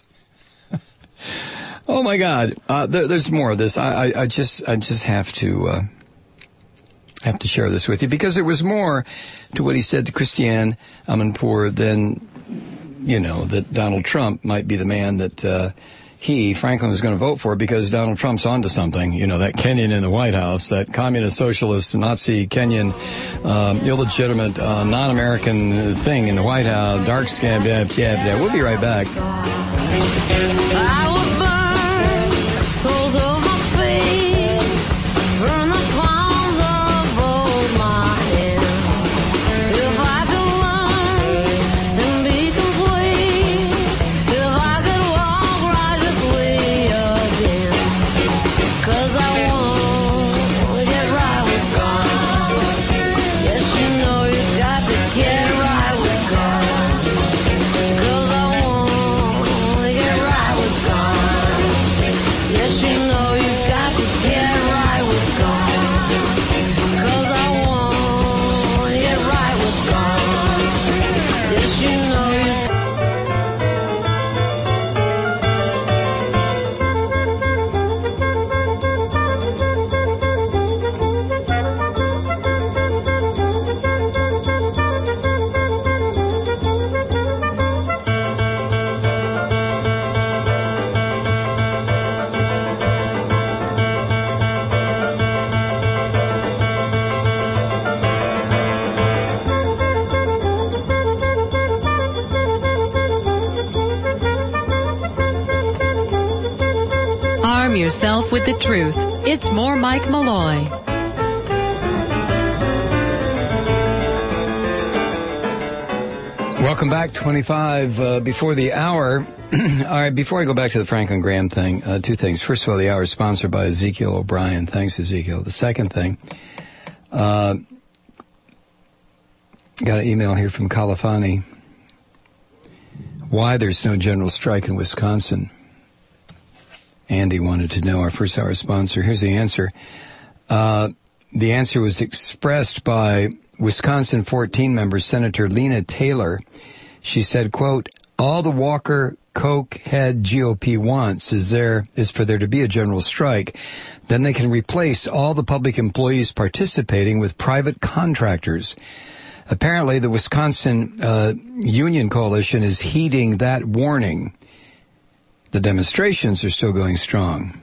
Oh my God! There's more of this. I just have to share this with you because there was more to what he said to Christiane Amanpour than that Donald Trump might be the man that Franklin was going to vote for because Donald Trump's onto something. That Kenyan in the White House, that communist, socialist, Nazi Kenyan, illegitimate, non-American thing in the White House, dark skin. Yeah. We'll be right back. I would burn soles of my feet, burn the palms of both my hands. If I could learn and be complete, if I could walk righteously again, 'cause I won't get right with God. Yes, you know you got to get right with God, 'cause I won't get right with God. yourself with the truth. It's more Mike Malloy. Welcome back, 25 before the hour. All right, before I go back to the Franklin Graham thing, two things. First of all, the hour is sponsored by Ezekiel O'Brien. Thanks, Ezekiel. The second thing, got an email here from Kalafani. Why there's no general strike in Wisconsin? Andy wanted to know, our first hour sponsor. Here's the answer. The answer was expressed by Wisconsin 14 member Senator Lena Taylor. She said, quote, all the Walker Koch head GOP wants is for there to be a general strike. Then they can replace all the public employees participating with private contractors. Apparently, the Wisconsin Union Coalition is heeding that warning. The demonstrations are still going strong.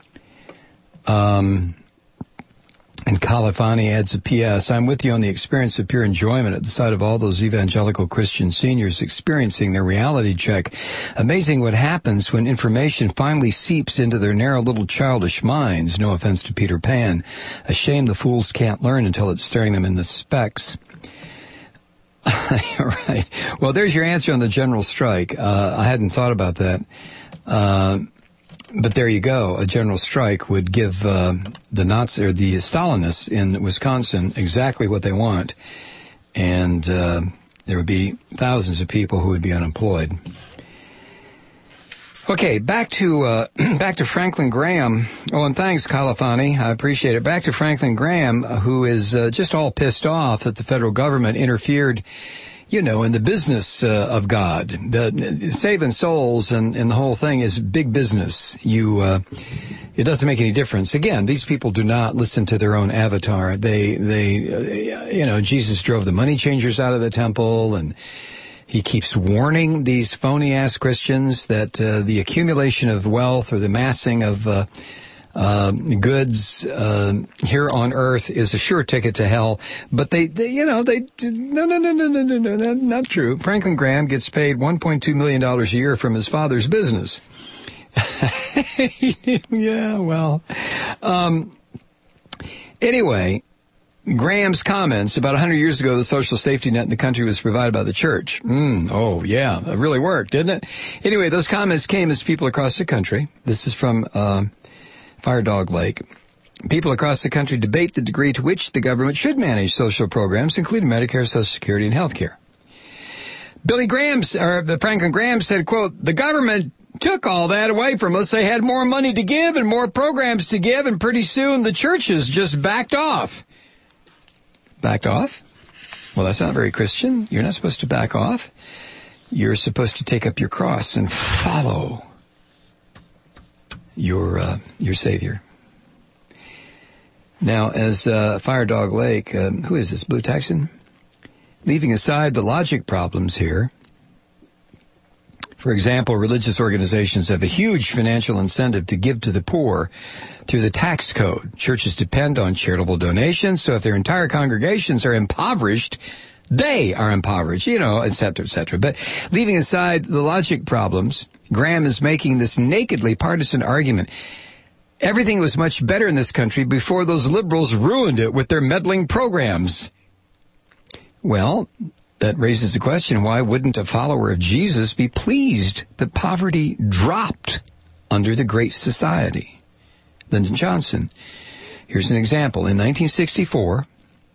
And Kalafani adds a P.S. I'm with you on the experience of pure enjoyment at the sight of all those evangelical Christian seniors experiencing their reality check. Amazing what happens when information finally seeps into their narrow little childish minds. No offense to Peter Pan. A shame the fools can't learn until it's staring them in the specs. Right. Well, there's your answer on the general strike. I hadn't thought about that. But there you go. A general strike would give the Nazi or the Stalinists in Wisconsin exactly what they want, and there would be thousands of people who would be unemployed. Okay, back to Franklin Graham. Oh, and thanks, Kalafani. I appreciate it. Back to Franklin Graham, who is just all pissed off that the federal government interfered, in the business of God. The saving souls and the whole thing is big business. It doesn't make any difference. Again, these people do not listen to their own avatar. Jesus drove the money changers out of the temple, and he keeps warning these phony-ass Christians that the accumulation of wealth or the massing of goods here on earth is a sure ticket to hell. But no, not true. Franklin Graham gets paid $1.2 million a year from his father's business. Yeah, well. Anyway, Graham's comments about 100 years ago, the social safety net in the country was provided by the church. Oh, yeah, that really worked, didn't it? Anyway, those comments came as people across the country. This is from Fire Dog Lake. People across the country debate the degree to which the government should manage social programs, including Medicare, Social Security, and health care. Franklin Graham said, quote, the government took all that away from us. They had more money to give and more programs to give, and pretty soon the churches just backed off. Backed off? Well, that's not very Christian. You're not supposed to back off. You're supposed to take up your cross and follow your Savior. Now, as Fire Dog Lake, who is this, Blue Texan? Leaving aside the logic problems here, for example, religious organizations have a huge financial incentive to give to the poor through the tax code. Churches depend on charitable donations, so if their entire congregations are impoverished, they are impoverished, et cetera, et cetera. But leaving aside the logic problems, Graham is making this nakedly partisan argument. Everything was much better in this country before those liberals ruined it with their meddling programs. Well, that raises the question, why wouldn't a follower of Jesus be pleased that poverty dropped under the Great Society? Lyndon Johnson. Here's an example. In 1964,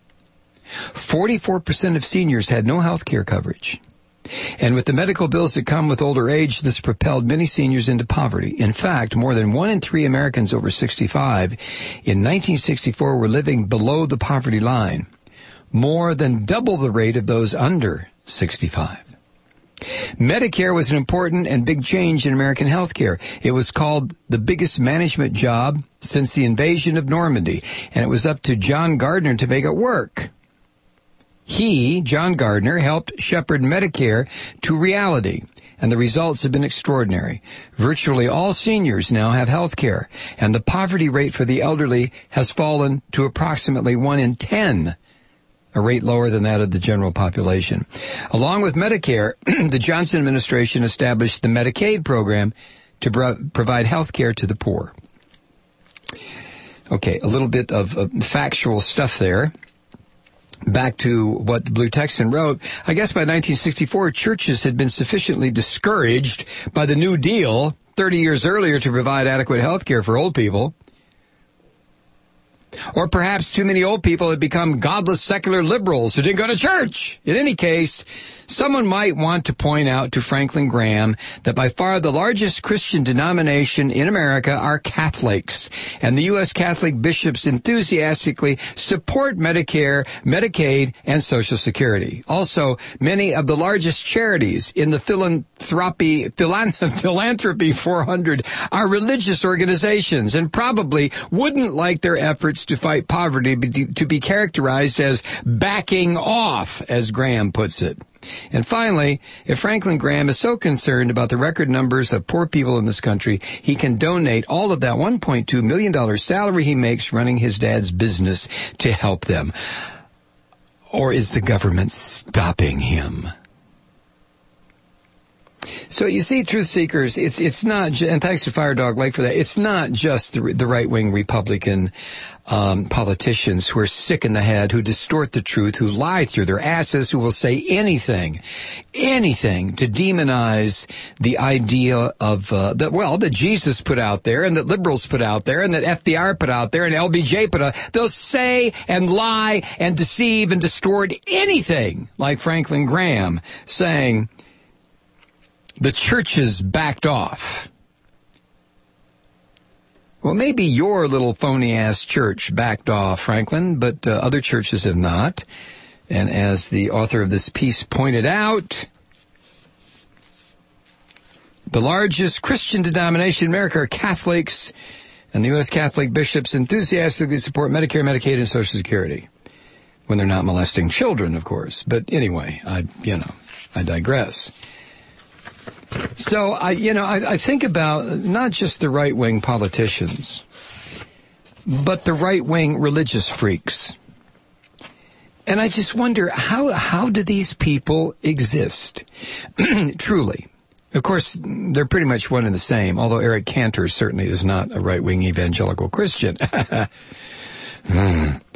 44% of seniors had no health care coverage. And with the medical bills that come with older age, this propelled many seniors into poverty. In fact, more than 1 in 3 Americans over 65 in 1964 were living below the poverty line, more than double the rate of those under 65. Medicare was an important and big change in American healthcare. It was called the biggest management job since the invasion of Normandy, and it was up to John Gardner to make it work. He, John Gardner, helped shepherd Medicare to reality, and the results have been extraordinary. Virtually all seniors now have health care, and the poverty rate for the elderly has fallen to approximately 1 in 10, a rate lower than that of the general population. Along with Medicare, the Johnson administration established the Medicaid program to provide health care to the poor. Okay, a little bit of factual stuff there. Back to what the Blue Texan wrote, I guess by 1964, churches had been sufficiently discouraged by the New Deal 30 years earlier to provide adequate health care for old people. Or perhaps too many old people had become godless secular liberals who didn't go to church. In any case, someone might want to point out to Franklin Graham that by far the largest Christian denomination in America are Catholics, and the U.S. Catholic bishops enthusiastically support Medicare, Medicaid, and Social Security. Also, many of the largest charities in the Philanthropy 400 are religious organizations and probably wouldn't like their efforts to fight poverty to be characterized as backing off, as Graham puts it. And finally, if Franklin Graham is so concerned about the record numbers of poor people in this country, he can donate all of that $1.2 million salary he makes running his dad's business to help them. Or is the government stopping him? So you see, truth seekers, it's not, and thanks to Fire Dog Lake for that, it's not just the right-wing Republican politicians who are sick in the head, who distort the truth, who lie through their asses, who will say anything to demonize the idea of, that Jesus put out there and that liberals put out there and that FDR put out there and LBJ put out. They'll say and lie and deceive and distort anything, like Franklin Graham saying, the churches backed off. Well, maybe your little phony-ass church backed off, Franklin, but other churches have not. And as the author of this piece pointed out, the largest Christian denomination in America are Catholics, and the U.S. Catholic bishops enthusiastically support Medicare, Medicaid, and Social Security. When they're not molesting children, of course. But anyway, I digress. So, I think about not just the right-wing politicians, but the right-wing religious freaks. And I just wonder, how do these people exist? Truly. Of course, they're pretty much one and the same, although Eric Cantor certainly is not a right-wing evangelical Christian. How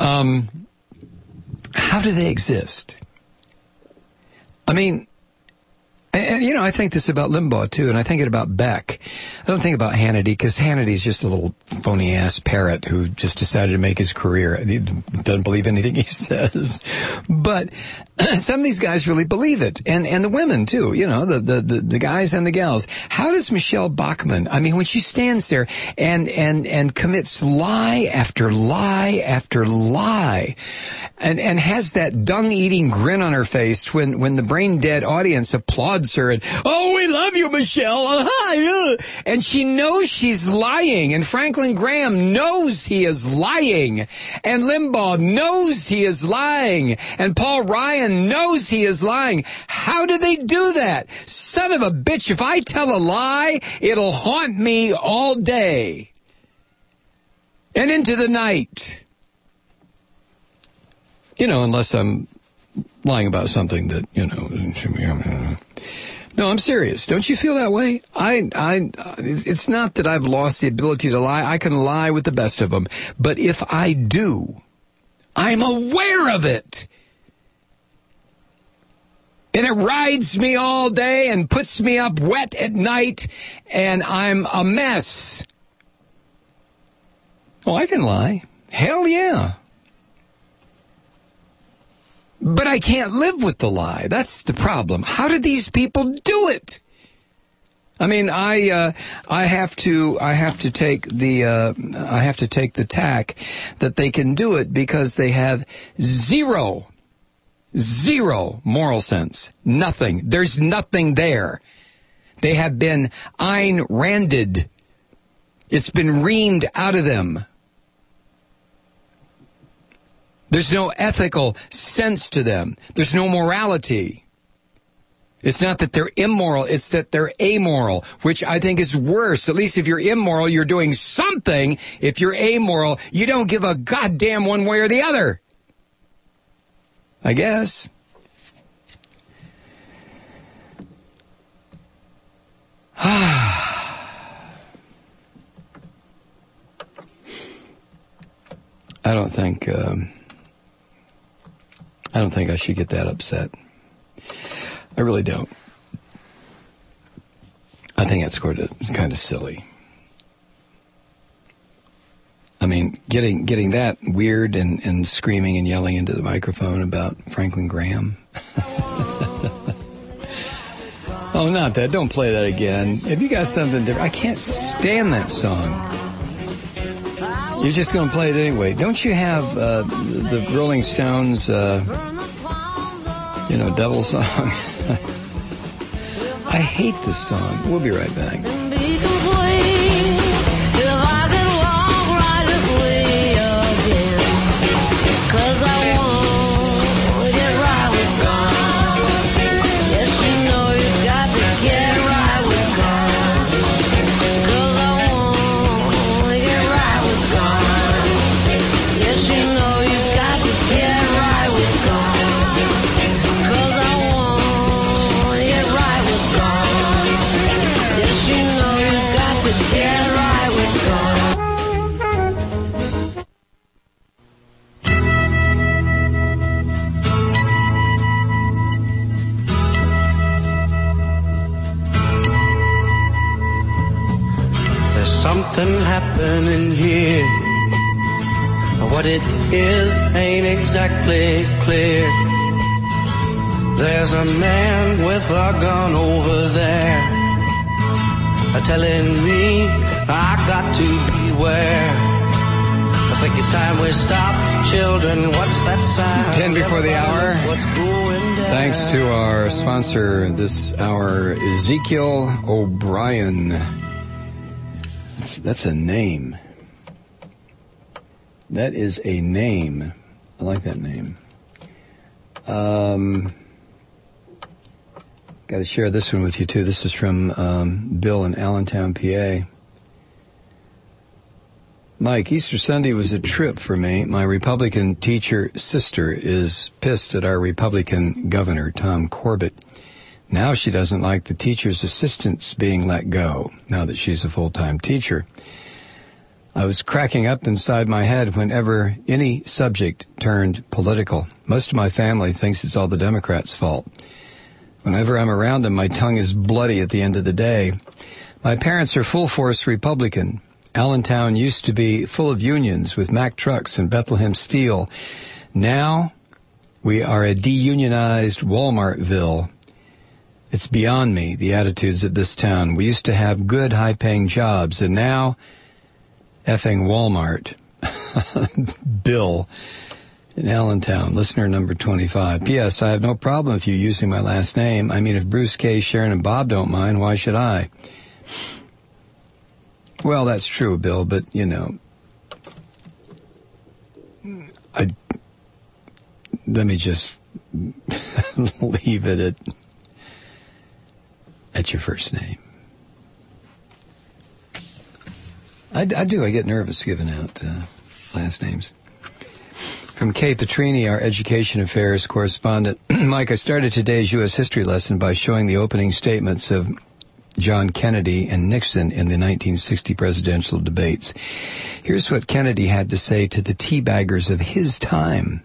do they exist? I mean, and, I think this about Limbaugh, too, and I think it about Beck. I don't think about Hannity, because Hannity's just a little phony-ass parrot who just decided to make his career. He doesn't believe anything he says. But some of these guys really believe it. And the women, too, the guys and the gals. How does Michelle Bachmann, when she stands there and commits lie after lie after lie, and has that dung-eating grin on her face when the brain-dead audience applauds her and, oh, we love you, Michelle. And she knows she's lying. And Franklin Graham knows he is lying. And Limbaugh knows he is lying. And Paul Ryan knows he is lying. How do they do that? Son of a bitch, if I tell a lie, it'll haunt me all day and into the night. Unless I'm lying about something that, No, I'm serious. Don't you feel that way? It's not that I've lost the ability to lie. I can lie with the best of them. But if I do, I'm aware of it. And it rides me all day and puts me up wet at night, and I'm a mess. Oh, I can lie. Hell yeah. But I can't live with the lie. That's the problem. How do these people do it? I have to take the tack that they can do it because they have zero moral sense. Nothing. There's nothing there. They have been Ayn Randed. It's been reamed out of them. There's no ethical sense to them. There's no morality. It's not that they're immoral, it's that they're amoral, which I think is worse. At least if you're immoral, you're doing something. If you're amoral, you don't give a goddamn one way or the other. I guess. I don't think I should get that upset. I really don't. I think that's kind of silly. I mean, getting that weird and screaming and yelling into the microphone about Franklin Graham. Oh, not that. Don't play that again. Have you got something different? I can't stand that song. You're just going to play it anyway. Don't you have the Rolling Stones, Devil song? I hate this song. We'll be right back. Something happening here. What it is ain't exactly clear. There's a man with a gun over there, telling me I got to beware. I think it's time we stop. Children, what's that sign? 10 before the hour. What's going down? Thanks to our sponsor this hour, Ezekiel O'Brien. That's a name. That is a name. I like that name. Got to share this one with you, too. This is from Bill in Allentown, PA. Mike, Easter Sunday was a trip for me. My Republican teacher sister is pissed at our Republican governor, Tom Corbett. Now she doesn't like the teacher's assistants being let go, now that she's a full-time teacher. I was cracking up inside my head whenever any subject turned political. Most of my family thinks it's all the Democrats' fault. Whenever I'm around them, my tongue is bloody at the end of the day. My parents are full-force Republican. Allentown used to be full of unions with Mack Trucks and Bethlehem Steel. Now we are a de-unionized Walmartville. It's beyond me, the attitudes of this town. We used to have good, high-paying jobs, and now, effing Walmart. Bill in Allentown, listener number 25. P.S. I have no problem with you using my last name. I mean, if Bruce, Kay, Sharon, and Bob don't mind, why should I? Well, that's true, Bill, but, let me just leave it at your first name. I do. I get nervous giving out last names. From Kay Petrini, our Education Affairs correspondent. Mike, I started today's U.S. history lesson by showing the opening statements of John Kennedy and Nixon in the 1960 presidential debates. Here's what Kennedy had to say to the teabaggers of his time.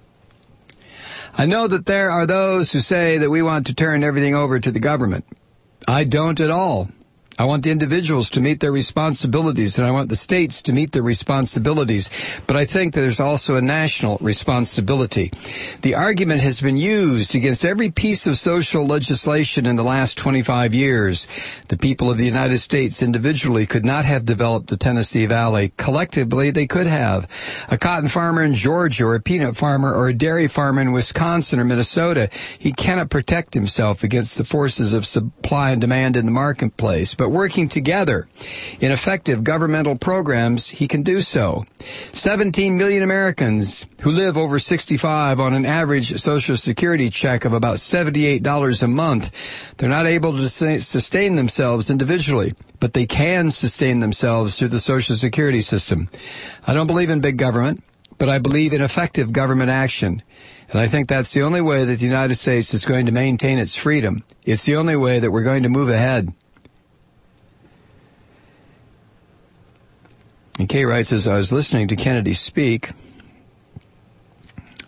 I know that there are those who say that we want to turn everything over to the government. I don't at all. I want the individuals to meet their responsibilities, and I want the states to meet their responsibilities. But I think that there's also a national responsibility. The argument has been used against every piece of social legislation in the last 25 years. The people of the United States individually could not have developed the Tennessee Valley. Collectively, they could have. A cotton farmer in Georgia, or a peanut farmer, or a dairy farmer in Wisconsin or Minnesota, he cannot protect himself against the forces of supply and demand in the marketplace. But working together in effective governmental programs, he can do so. 17 million Americans who live over 65 on an average Social Security check of about $78 a month. They're not able to sustain themselves individually, but they can sustain themselves through the Social Security system. I don't believe in big government, but I believe in effective government action. And I think that's the only way that the United States is going to maintain its freedom. It's the only way that we're going to move ahead. And Kay writes, as I was listening to Kennedy speak,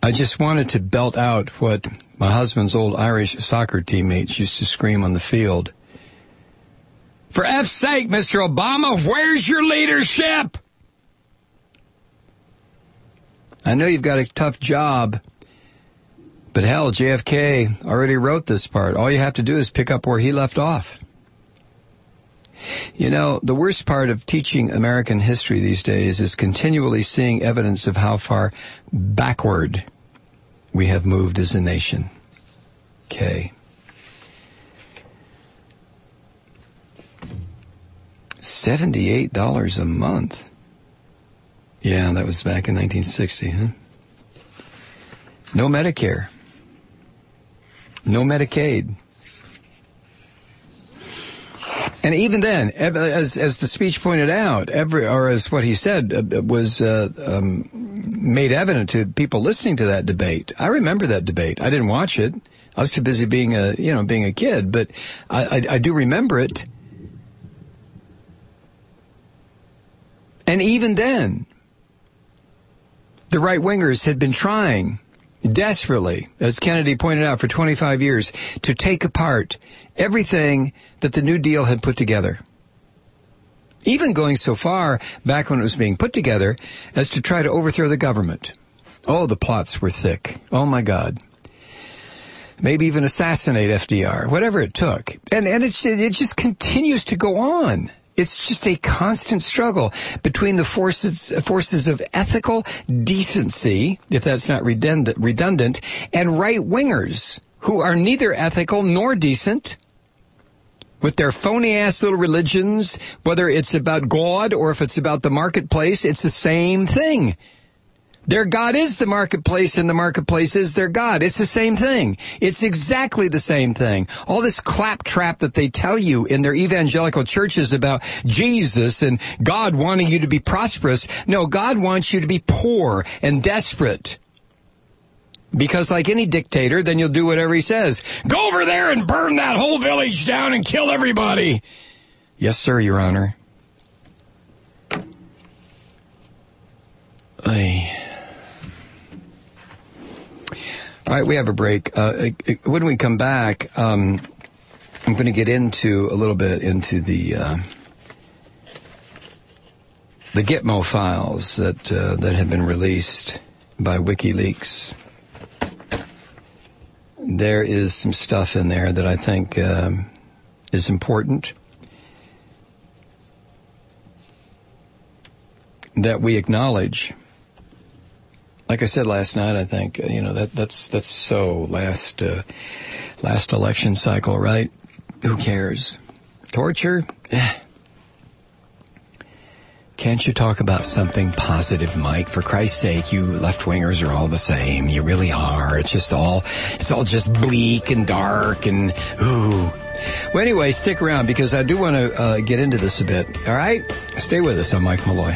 I just wanted to belt out what my husband's old Irish soccer teammates used to scream on the field. For F's sake, Mr. Obama, where's your leadership? I know you've got a tough job, but hell, JFK already wrote this part. All you have to do is pick up where he left off. You know, the worst part of teaching American history these days is continually seeing evidence of how far backward we have moved as a nation. Okay. $78 a month. Yeah, that was back in 1960, huh? No Medicare. No Medicaid. And even then, as the speech pointed out, or as what he said was made evident to people listening to that debate. I remember that debate. I didn't watch it. I was too busy being a kid, but I do remember it. And even then, the right-wingers had been trying desperately, as Kennedy pointed out, for 25 years, to take apart everything that the New Deal had put together. Even going so far, back when it was being put together, as to try to overthrow the government. Oh, the plots were thick. Oh, my God. Maybe even assassinate FDR, whatever it took. And it just continues to go on. It's just a constant struggle between the forces of ethical decency, if that's not redundant, and right-wingers who are neither ethical nor decent, with their phony-ass little religions, whether it's about God or if it's about the marketplace, it's the same thing. Their God is the marketplace, and the marketplace is their God. It's the same thing. It's exactly the same thing. All this claptrap that they tell you in their evangelical churches about Jesus and God wanting you to be prosperous. No, God wants you to be poor and desperate. Because like any dictator, then you'll do whatever he says. Go over there and burn that whole village down and kill everybody. Yes, sir, Your Honor. All right, we have a break. When we come back, I'm going to get into a little bit into the Gitmo files that have been released by WikiLeaks. There is some stuff in there that I think is important, that we acknowledge. Like I said last night, I think that's so last election cycle, right? Who cares? Torture? Can't you talk about something positive, Mike? For Christ's sake, you left-wingers are all the same. You really are. It's all just bleak and dark and ooh. Well, anyway, stick around because I do want to get into this a bit. All right? Stay with us. I'm Mike Malloy.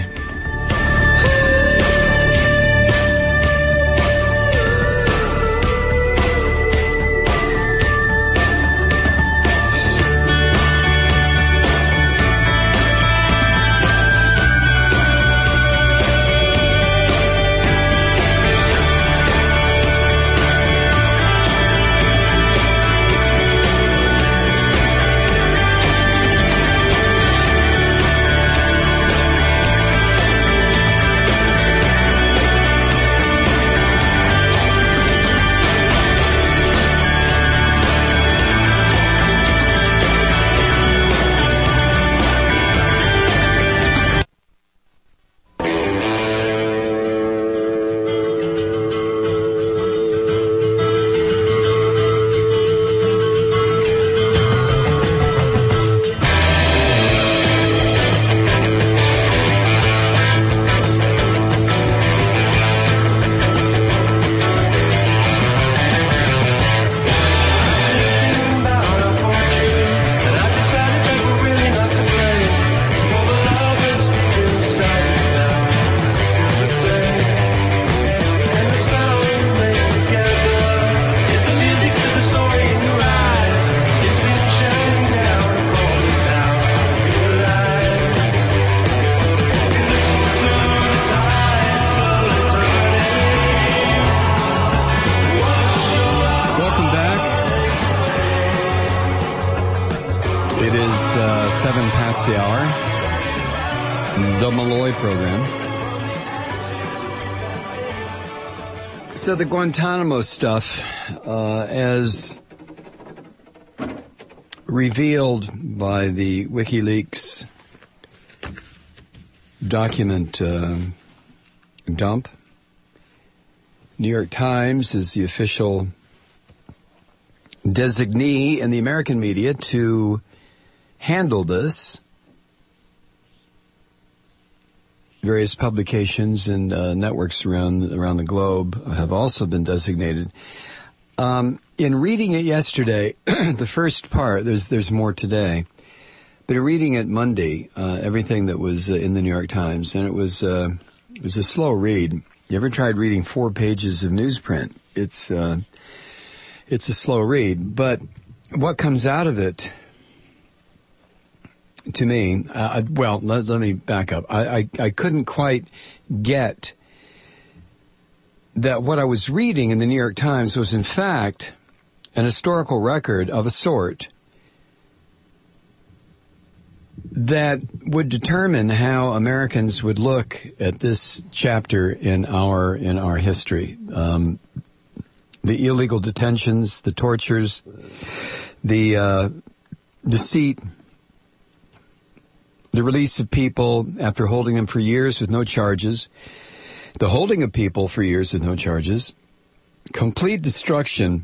It is 7 past the hour. The Malloy program. So the Guantanamo stuff, as revealed by the WikiLeaks document dump. New York Times is the official designee in the American media to handle this. Various publications and networks around the globe have also been designated. In reading it yesterday, the first part, there's more today, but in reading it Monday, everything that was in the New York Times, and it was a slow read. You ever tried reading 4 pages of newsprint? It's a slow read, but what comes out of it, to me, let me back up. I couldn't quite get that what I was reading in the New York Times was in fact an historical record of a sort that would determine how Americans would look at this chapter in our history. The illegal detentions, the tortures, the deceit, the release of people after holding them for years with no charges, the holding of people for years with no charges, complete destruction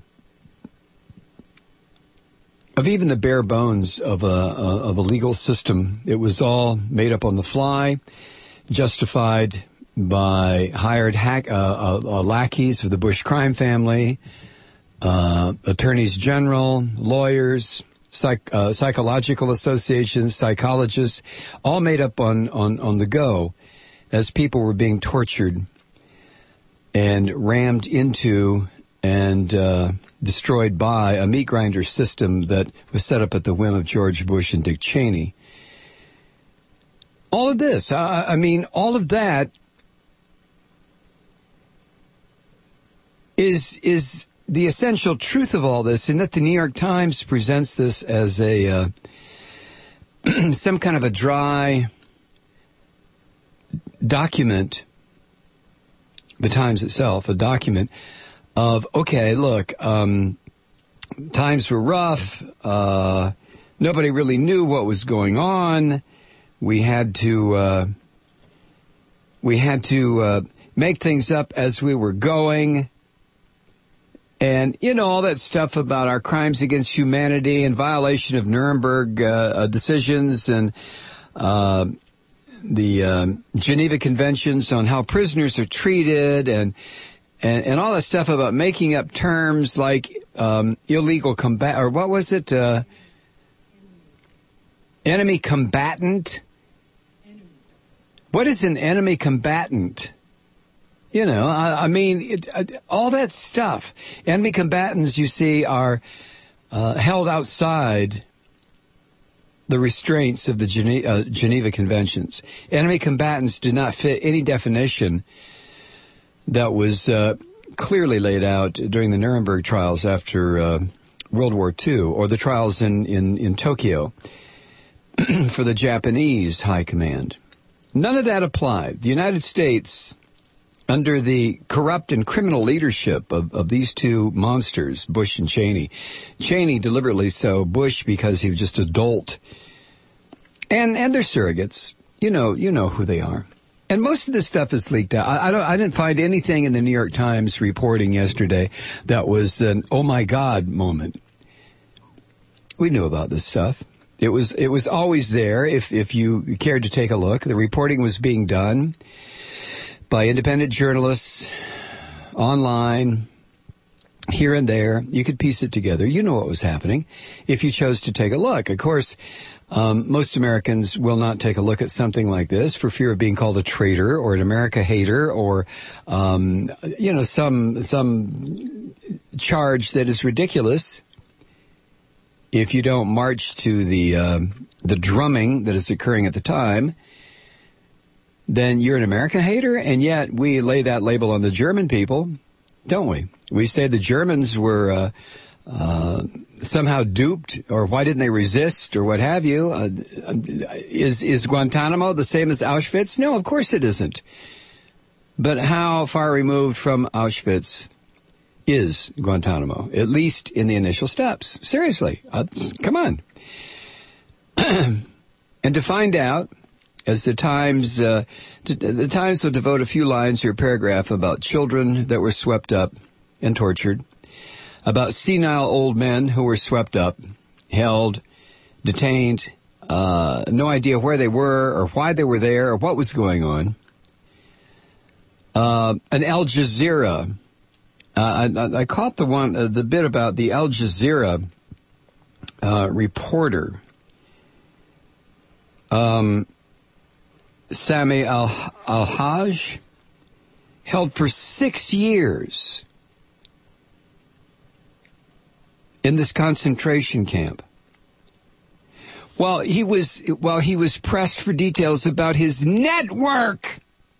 of even the bare bones of a legal system. It was all made up on the fly, justified by hired lackeys of the Bush crime family, attorneys general, lawyers, psychological associations, psychologists, all made up on the go as people were being tortured and rammed into and destroyed by a meat grinder system that was set up at the whim of George Bush and Dick Cheney. All of this, all of that is the essential truth of all this, in that the New York Times presents this as a some kind of a dry document, the Times itself, a document of, okay, look, times were rough, nobody really knew what was going on, we had to make things up as we were going. And, all that stuff about our crimes against humanity and violation of Nuremberg decisions and the Geneva Conventions on how prisoners are treated and all that stuff about making up terms like illegal combat, or what was it? Enemy combatant? What is an enemy combatant? All that stuff. Enemy combatants, you see, are held outside the restraints of the Geneva Conventions. Enemy combatants do not fit any definition that was clearly laid out during the Nuremberg trials after World War II, or the trials in Tokyo for the Japanese High Command. None of that applied. The United States, under the corrupt and criminal leadership of these two monsters, Bush and Cheney. Cheney deliberately so, Bush because he was just a dolt. And they're surrogates. You know who they are. And most of this stuff is leaked out. I didn't find anything in the New York Times reporting yesterday that was an oh my God moment. We knew about this stuff. It was always there if you cared to take a look. The reporting was being done by independent journalists, online, here and there. You could piece it together. You know what was happening if you chose to take a look. Of course, most Americans will not take a look at something like this for fear of being called a traitor or an America hater or, some charge that is ridiculous. If you don't march to the drumming that is occurring at the time, then you're an America hater, and yet we lay that label on the German people, don't we? We say the Germans were somehow duped, or why didn't they resist, or what have you? Is Guantanamo the same as Auschwitz? No, of course it isn't. But how far removed from Auschwitz is Guantanamo, at least in the initial steps? Seriously, come on. And to find out, as the Times will devote a few lines to your paragraph about children that were swept up and tortured, about senile old men who were swept up, held, detained, no idea where they were or why they were there or what was going on. An Al Jazeera, I caught the bit about the Al Jazeera reporter, Sami al-Hajj, held for 6 years in this concentration camp. While he was pressed for details about his network.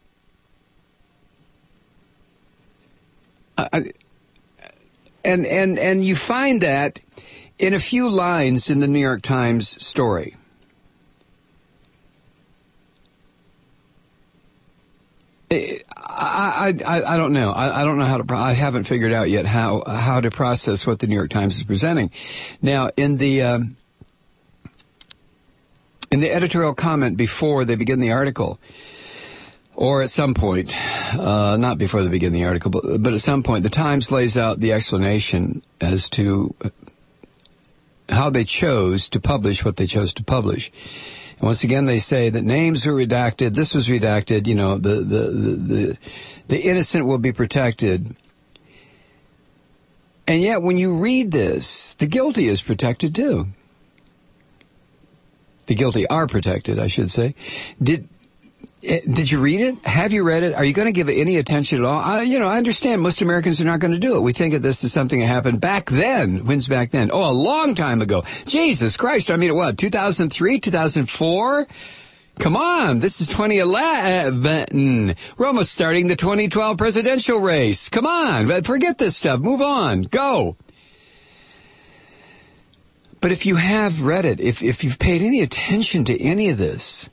And you find that in a few lines in the New York Times story. I don't know. I don't know how to. I haven't figured out yet how to process what the New York Times is presenting. Now, in the editorial comment before they begin the article, or at some point, not before they begin the article, but at some point, the Times lays out the explanation as to how they chose to publish what they chose to publish. And once again, they say that names were redacted, this was redacted, you know, the innocent will be protected. And yet, when you read this, the guilty is protected too. The guilty are protected, I should say. Did you read it? Have you read it? Are you going to give it any attention at all? I understand most Americans are not going to do it. We think of this as something that happened back then. When's back then? Oh, a long time ago. Jesus Christ. I mean, what, 2003, 2004? Come on. This is 2011. We're almost starting the 2012 presidential race. Come on. Forget this stuff. Move on. Go. But if you have read it, if you've paid any attention to any of this,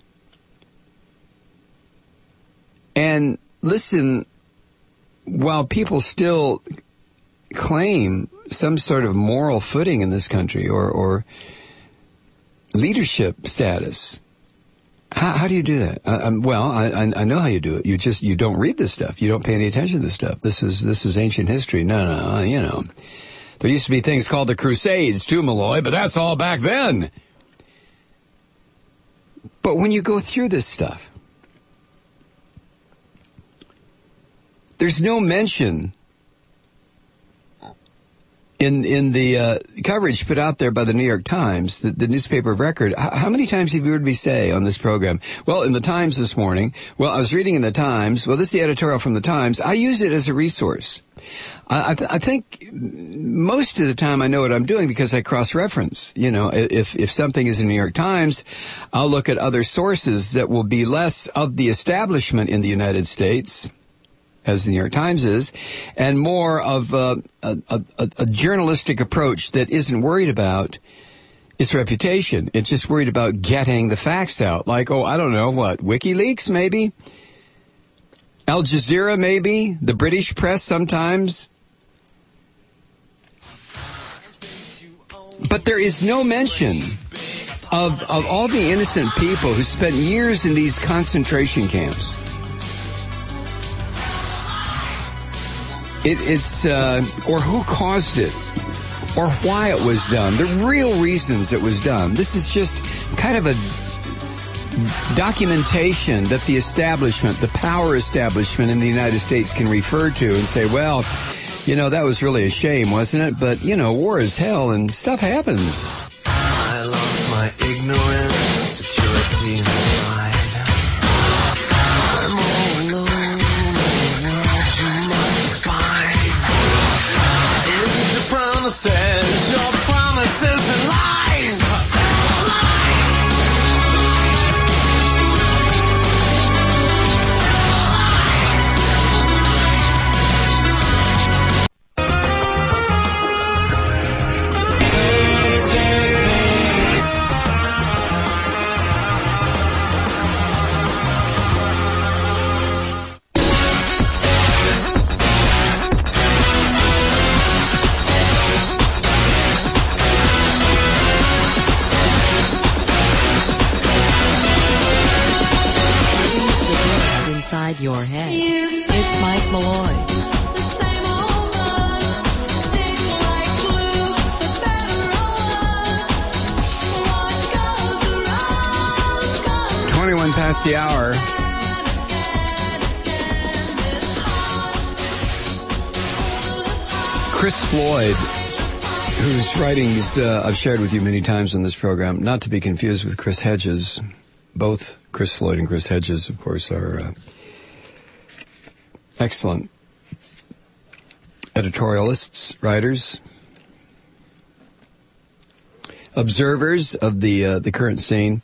and listen, while people still claim some sort of moral footing in this country or leadership status, how do you do that? I know how you do it. You don't read this stuff. You don't pay any attention to this stuff. This is ancient history. No, you know. There used to be things called the Crusades too, Malloy, but that's all back then. But when you go through this stuff, there's no mention in the coverage put out there by the New York Times, the newspaper of record. How many times have you heard me say on this program, well, in the Times this morning, well, I was reading in the Times, well, this is the editorial from the Times. I use it as a resource. I think most of the time I know what I'm doing because I cross-reference. You know, if something is in the New York Times, I'll look at other sources that will be less of the establishment in the United States, as the New York Times is, and more of a journalistic approach that isn't worried about its reputation. It's just worried about getting the facts out. Like, I don't know, what, WikiLeaks maybe? Al Jazeera maybe? The British press sometimes? But there is no mention of all the innocent people who spent years in these concentration camps. It's or who caused it, or why it was done, the real reasons it was done. This is just kind of a documentation that the establishment, the power establishment in the United States can refer to and say, well, you know, that was really a shame, wasn't it? But, you know, war is hell and stuff happens. I lost my ignorance, security, and pride. I'm all alone in the world you must despise. Is your promises, your promises and lies? your head. It's Mike Malloy. 21 past the hour. Chris Floyd, whose writings I've shared with you many times on this program, not to be confused with Chris Hedges. Both Chris Floyd and Chris Hedges, of course, are excellent editorialists, writers, observers of the current scene.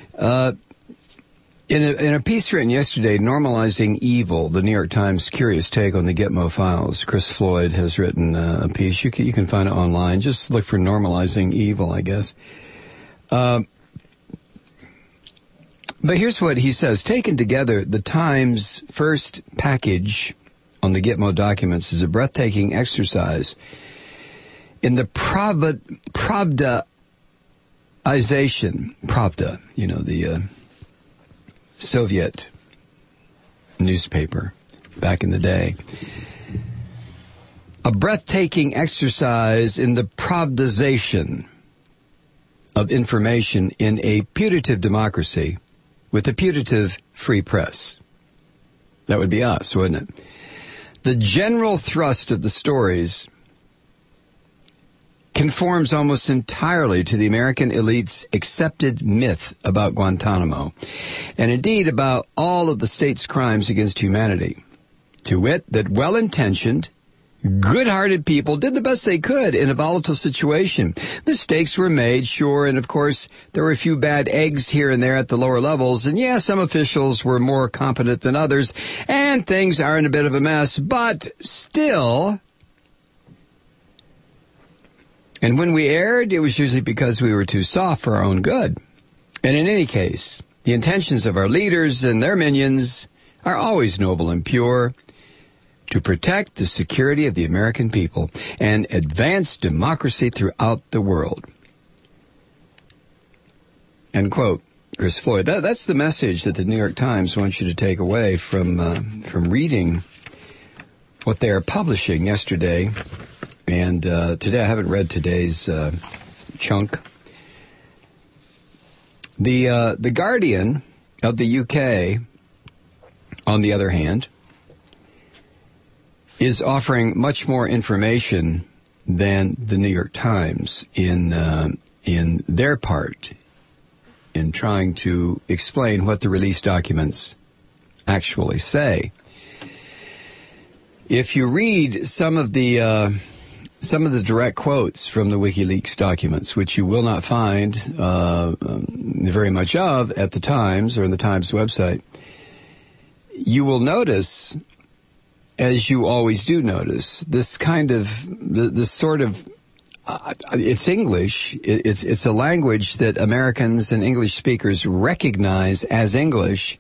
In a piece written yesterday, Normalizing Evil, the New York Times curious take on the Gitmo files, Chris Floyd has written a piece. You can find it online. Just look for Normalizing Evil, I guess. But here's what he says. Taken together, the Times' first package on the Gitmo documents is a breathtaking exercise in the Pravdaization, Pravda, the Soviet newspaper back in the day. A breathtaking exercise in the Pravdaization of information in a putative democracy with a putative free press. That would be us, wouldn't it? The general thrust of the stories conforms almost entirely to the American elite's accepted myth about Guantanamo, and indeed about all of the state's crimes against humanity. To wit, that well-intentioned, good-hearted people did the best they could in a volatile situation. Mistakes were made, sure, and of course, there were a few bad eggs here and there at the lower levels, and yeah, some officials were more competent than others, and things are in a bit of a mess, but still. And when we erred, it was usually because we were too soft for our own good. And in any case, the intentions of our leaders and their minions are always noble and pure, to protect the security of the American people and advance democracy throughout the world. End quote. Chris Floyd. That's the message that the New York Times wants you to take away from reading what they are publishing yesterday. And today, I haven't read today's chunk. The Guardian of the UK, on the other hand, is offering much more information than the New York Times in their part in trying to explain what the released documents actually say. If you read some of the direct quotes from the WikiLeaks documents, which you will not find very much of at the Times or in the Times website, you will notice, as you always do notice, this kind of, this sort of, it's English. It's a language that Americans and English speakers recognize as English.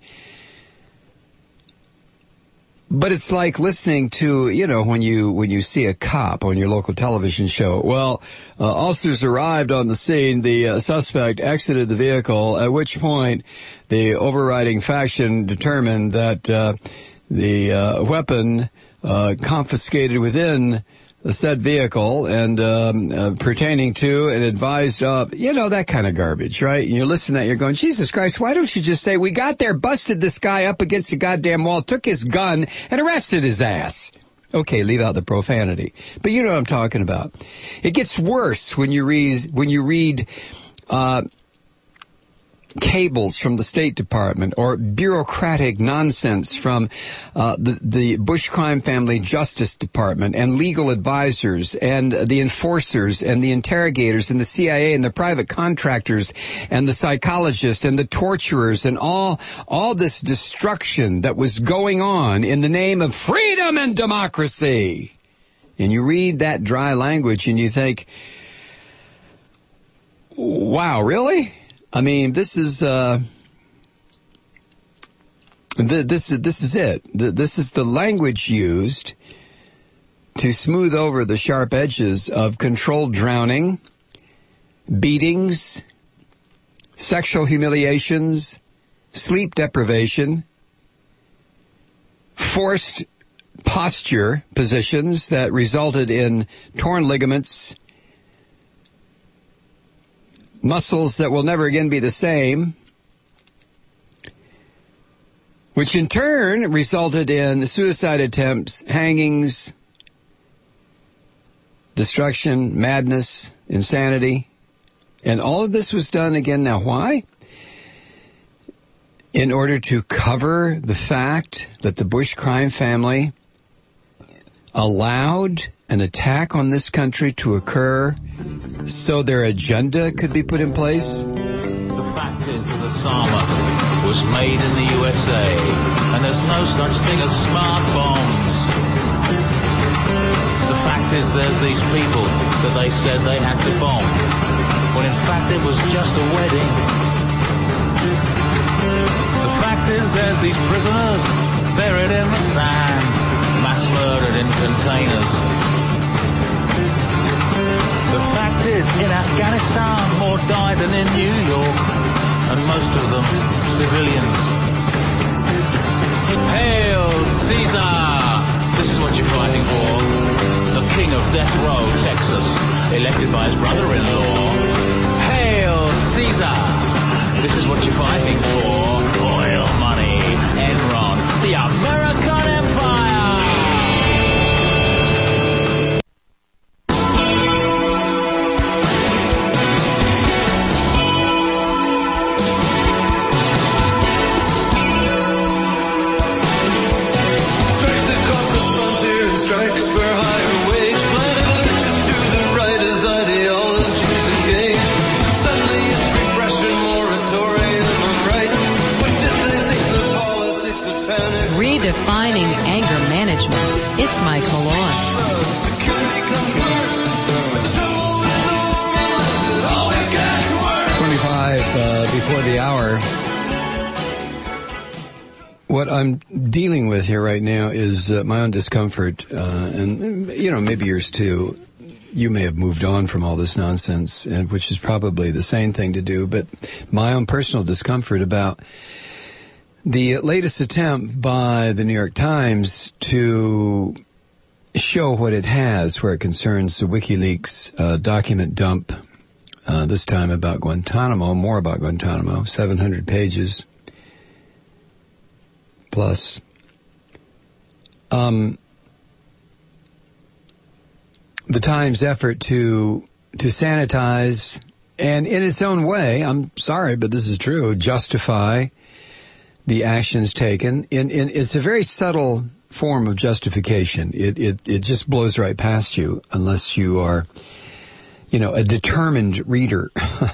But it's like listening to, when you see a cop on your local television show. Well, officers arrived on the scene. The suspect exited the vehicle, at which point the overriding faction determined that the weapon confiscated within the said vehicle and pertaining to and advised of, that kind of garbage, right? And you're listening to that, you're going, Jesus Christ, why don't you just say, we got there, busted this guy up against the goddamn wall, took his gun, and arrested his ass. Okay, leave out the profanity. But you know what I'm talking about. It gets worse when you read cables from the State Department or bureaucratic nonsense from the Bush crime family Justice Department and legal advisors and the enforcers and the interrogators and the CIA and the private contractors and the psychologists and the torturers and all this destruction that was going on in the name of freedom and democracy. And you read that dry language and you think, wow, really? I mean, this is it. This is the language used to smooth over the sharp edges of controlled drowning, beatings, sexual humiliations, sleep deprivation, forced posture positions that resulted in torn ligaments, muscles that will never again be the same, which in turn resulted in suicide attempts, hangings, destruction, madness, insanity. And all of this was done again now. Why? In order to cover the fact that the Bush crime family allowed an attack on this country to occur so their agenda could be put in place. The fact is that Osama was made in the USA, and there's no such thing as smart bombs. The fact is there's these people that they said they had to bomb, when in fact it was just a wedding. The fact is there's these prisoners buried in the sand, mass murdered in containers. The fact is, in Afghanistan, more died than in New York, and most of them civilians. Hail Caesar! This is what you're fighting for. The king of death row, Texas, elected by his brother-in-law. Hail Caesar! This is what you're fighting for. Oil money, Enron, the American Empire! Strikes for higher wage, planted lurches to the right as ideologies engage. Suddenly it's repression, moratorium on rights. What did they think the politics of panic? Redefining anger management. It's Mike Malone. Security comes first. But trouble with normal, it always gets worse. 25 before the hour. What I'm dealing with here right now is my own discomfort, and, you know, maybe yours too. You may have moved on from all this nonsense, and which is probably the sane thing to do, but my own personal discomfort about the latest attempt by the New York Times to show what it has where it concerns the WikiLeaks document dump, this time about Guantanamo, more about Guantanamo, 700 pages. Plus, the Times' effort to sanitize and, in its own way, I'm sorry, but this is true, justify the actions taken. It's a very subtle form of justification. It just blows right past you unless you are, you know, a determined reader.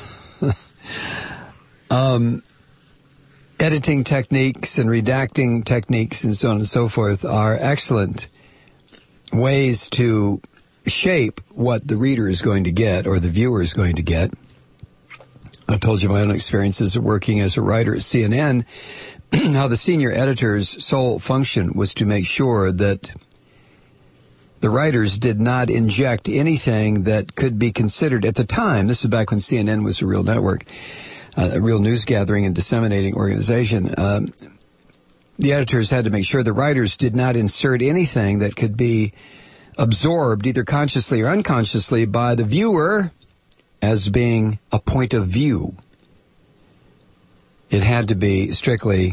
Editing techniques and redacting techniques and so on and so forth are excellent ways to shape what the reader is going to get or the viewer is going to get. I've told you my own experiences of working as a writer at CNN, how the senior editor's sole function was to make sure that the writers did not inject anything that could be considered at the time. This is back when CNN was a real network. A real news gathering and disseminating organization. The editors had to make sure the writers did not insert anything that could be absorbed either consciously or unconsciously by the viewer as being a point of view. It had to be strictly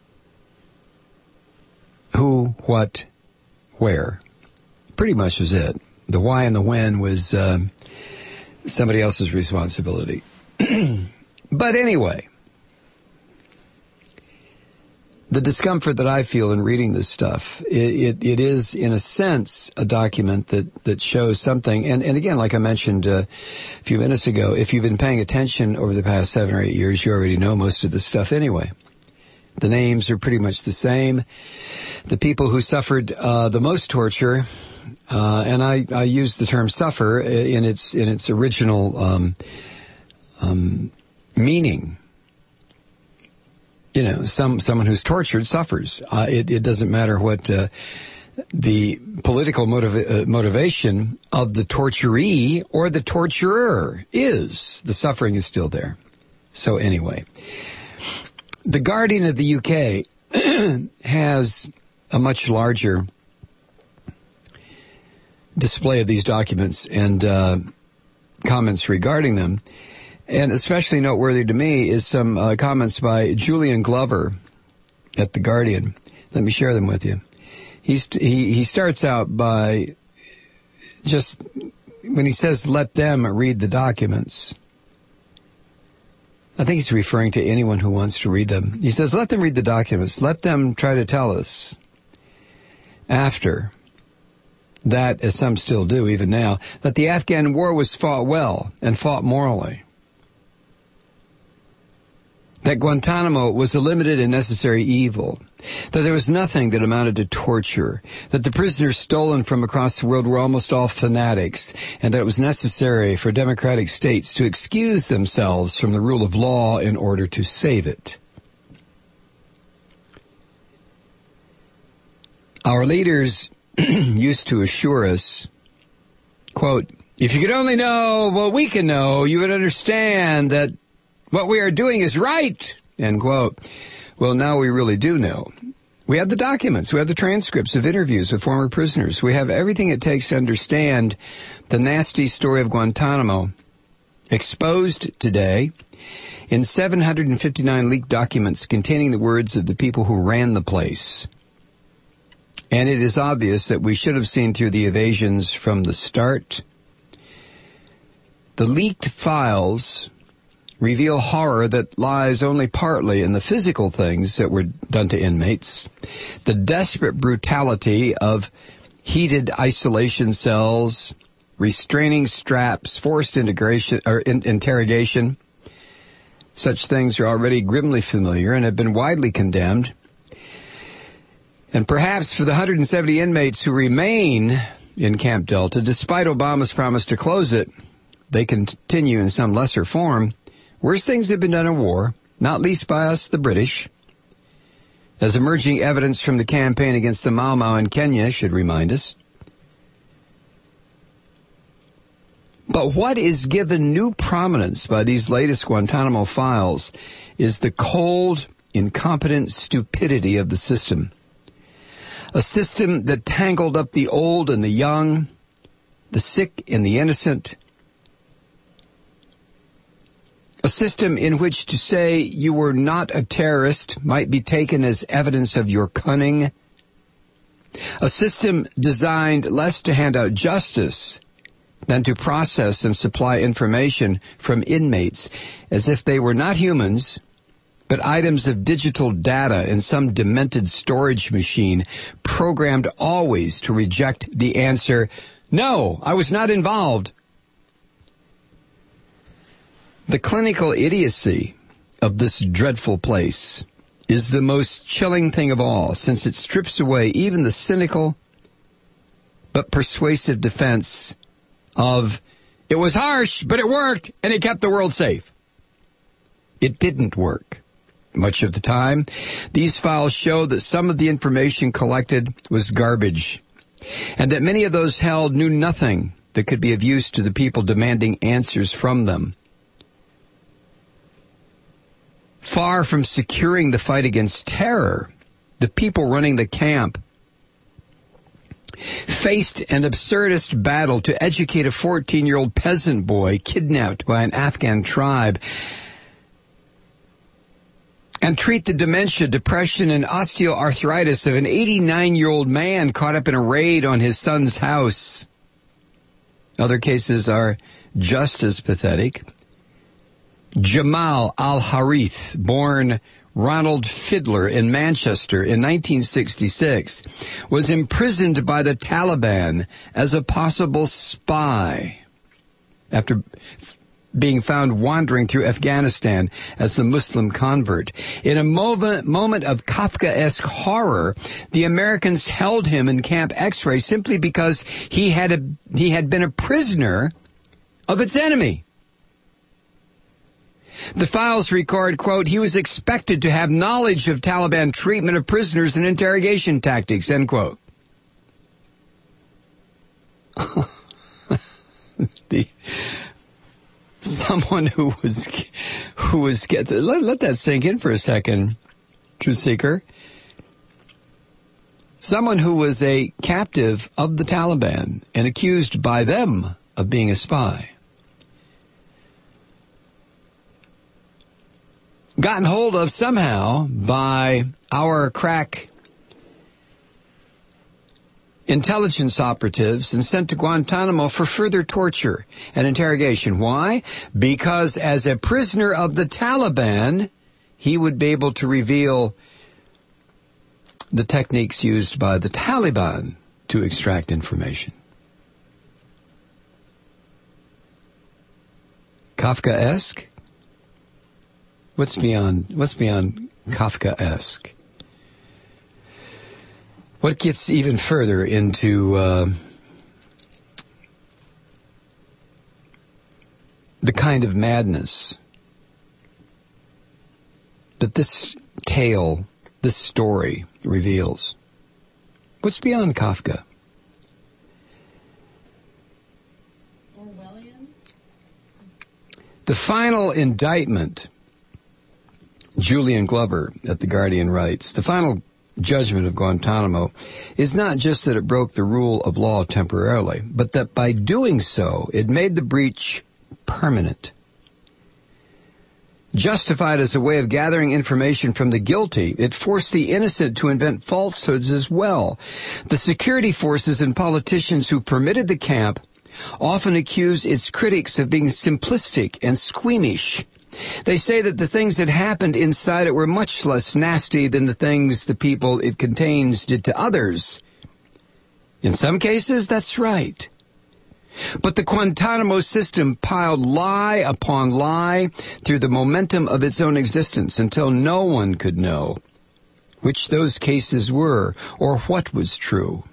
who, what, where. Pretty much was it. The why and the when was somebody else's responsibility. But anyway, the discomfort that I feel in reading this stuff, it is, in a sense, a document that shows something. And again, like I mentioned a few minutes ago, if you've been paying attention over the past 7 or 8 years, you already know most of this stuff anyway. The names are pretty much the same. The people who suffered the most torture, and I use the term suffer in its original meaning. You know, someone who's tortured suffers. It doesn't matter what the political motivation of the torturee or the torturer is. The suffering is still there. So anyway, the Guardian of the UK has a much larger display of these documents and comments regarding them. And especially noteworthy to me is some comments by Julian Glover at The Guardian. Let me share them with you. He starts out by just, when he says, let them read the documents, I think he's referring to anyone who wants to read them. He says, let them read the documents. Let them try to tell us after that, as some still do even now, that the Afghan war was fought well and fought morally. That Guantanamo was a limited and necessary evil, that there was nothing that amounted to torture, that the prisoners stolen from across the world were almost all fanatics, and that it was necessary for democratic states to excuse themselves from the rule of law in order to save it. Our leaders used to assure us, quote, if you could only know what we can know, you would understand that what we are doing is right, end quote. Well, now we really do know. We have the documents. We have the transcripts of interviews with former prisoners. We have everything it takes to understand the nasty story of Guantanamo, exposed today in 759 leaked documents containing the words of the people who ran the place. And it is obvious that we should have seen through the evasions from the start. The leaked files reveal horror that lies only partly in the physical things that were done to inmates, the desperate brutality of heated isolation cells, restraining straps, forced interrogation. Such things are already grimly familiar and have been widely condemned. And perhaps for the 170 inmates who remain in Camp Delta, despite Obama's promise to close it, they continue in some lesser form. Worse things have been done in war, not least by us, the British, as emerging evidence from the campaign against the Mau Mau in Kenya should remind us. But what is given new prominence by these latest Guantanamo files is the cold, incompetent stupidity of the system. A system that tangled up the old and the young, the sick and the innocent. A system in which to say you were not a terrorist might be taken as evidence of your cunning. A system designed less to hand out justice than to process and supply information from inmates as if they were not humans, but items of digital data in some demented storage machine programmed always to reject the answer, no, I was not involved. The clinical idiocy of this dreadful place is the most chilling thing of all, since it strips away even the cynical but persuasive defense of, it was harsh, but it worked, and it kept the world safe. It didn't work. Much of the time, these files show that some of the information collected was garbage, and that many of those held knew nothing that could be of use to the people demanding answers from them. Far from securing the fight against terror, the people running the camp faced an absurdist battle to educate a 14-year-old peasant boy kidnapped by an Afghan tribe and treat the dementia, depression, and osteoarthritis of an 89-year-old man caught up in a raid on his son's house. Other cases are just as pathetic. Jamal al-Harith, born Ronald Fiddler in Manchester in 1966, was imprisoned by the Taliban as a possible spy after being found wandering through Afghanistan as a Muslim convert. In a moment of Kafkaesque horror, the Americans held him in Camp X-Ray simply because he had been a prisoner of its enemy. The files record, quote, he was expected to have knowledge of Taliban treatment of prisoners and interrogation tactics, end quote. Someone who was let that sink in for a second, Truth Seeker. Someone who was a captive of the Taliban and accused by them of being a spy. Gotten hold of somehow by our crack intelligence operatives and sent to Guantanamo for further torture and interrogation. Why? Because as a prisoner of the Taliban, he would be able to reveal the techniques used by the Taliban to extract information. Kafkaesque? What's beyond Kafkaesque? What gets even further into the kind of madness that this tale, this story reveals? What's beyond Kafka? Orwellian? The final indictment, Julian Glover at The Guardian writes, the final judgment of Guantanamo is not just that it broke the rule of law temporarily, but that by doing so, it made the breach permanent. Justified as a way of gathering information from the guilty, it forced the innocent to invent falsehoods as well. The security forces and politicians who permitted the camp often accuse its critics of being simplistic and squeamish. They say that the things that happened inside it were much less nasty than the things the people it contains did to others. In some cases, that's right. But the Guantanamo system piled lie upon lie through the momentum of its own existence until no one could know which those cases were or what was true.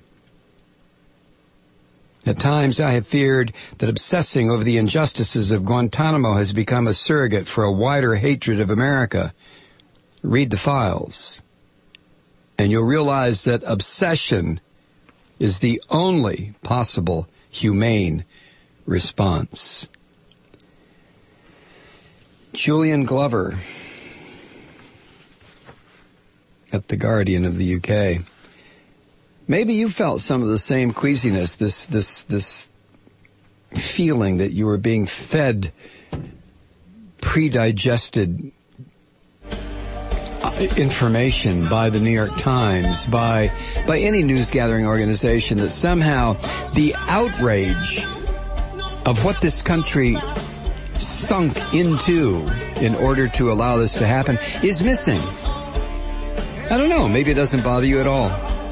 At times, I have feared that obsessing over the injustices of Guantanamo has become a surrogate for a wider hatred of America. Read the files, and you'll realize that obsession is the only possible humane response. Julian Glover at The Guardian of the UK. Maybe you felt some of the same queasiness, this feeling that you were being fed pre-digested information by the New York Times, by any news-gathering organization, that somehow the outrage of what this country sunk into in order to allow this to happen is missing. I don't know, maybe it doesn't bother you at all.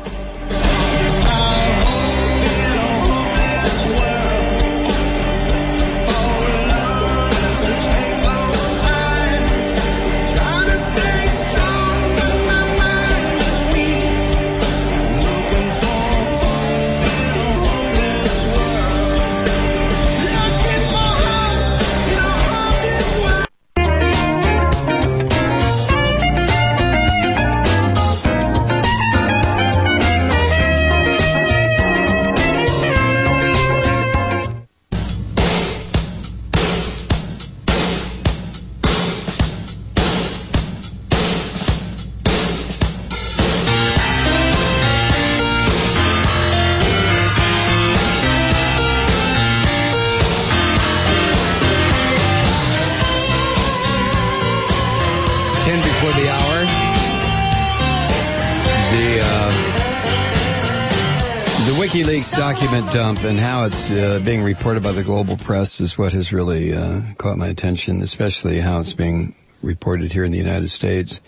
WikiLeaks document dump and how it's being reported by the global press is what has really caught my attention, especially how it's being reported here in the United States.